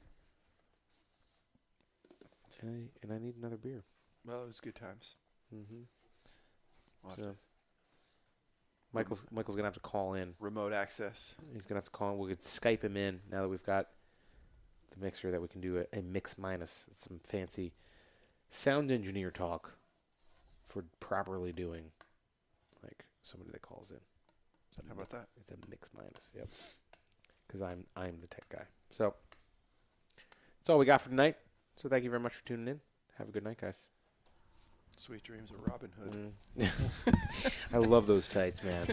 And I need another beer. Well, it was good times. Mm-hmm. So Michael's gonna have to call in. Remote access. He's gonna have to call in. We could Skype him in now that we've got the mixer, that we can do a mix minus. Some fancy sound engineer talk for properly doing like somebody that calls in. How about that? It's a mix minus. Yep. Because I'm the tech guy. So that's all we got for tonight. So thank you very much for tuning in. Have a good night, guys. Sweet dreams of Robin Hood. I love those tights, man.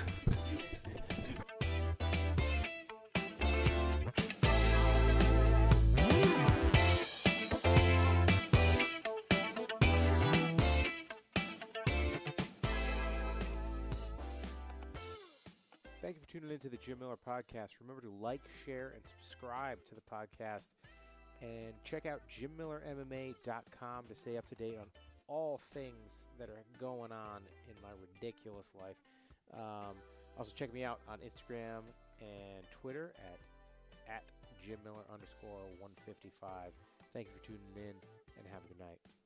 Thank you for tuning in to the Jim Miller Podcast. Remember to like, share, and subscribe to the podcast. And check out JimMillerMMA.com to stay up to date on all things that are going on in my ridiculous life. Also, check me out on Instagram and Twitter at JimMiller_155. Thank you for tuning in, and have a good night.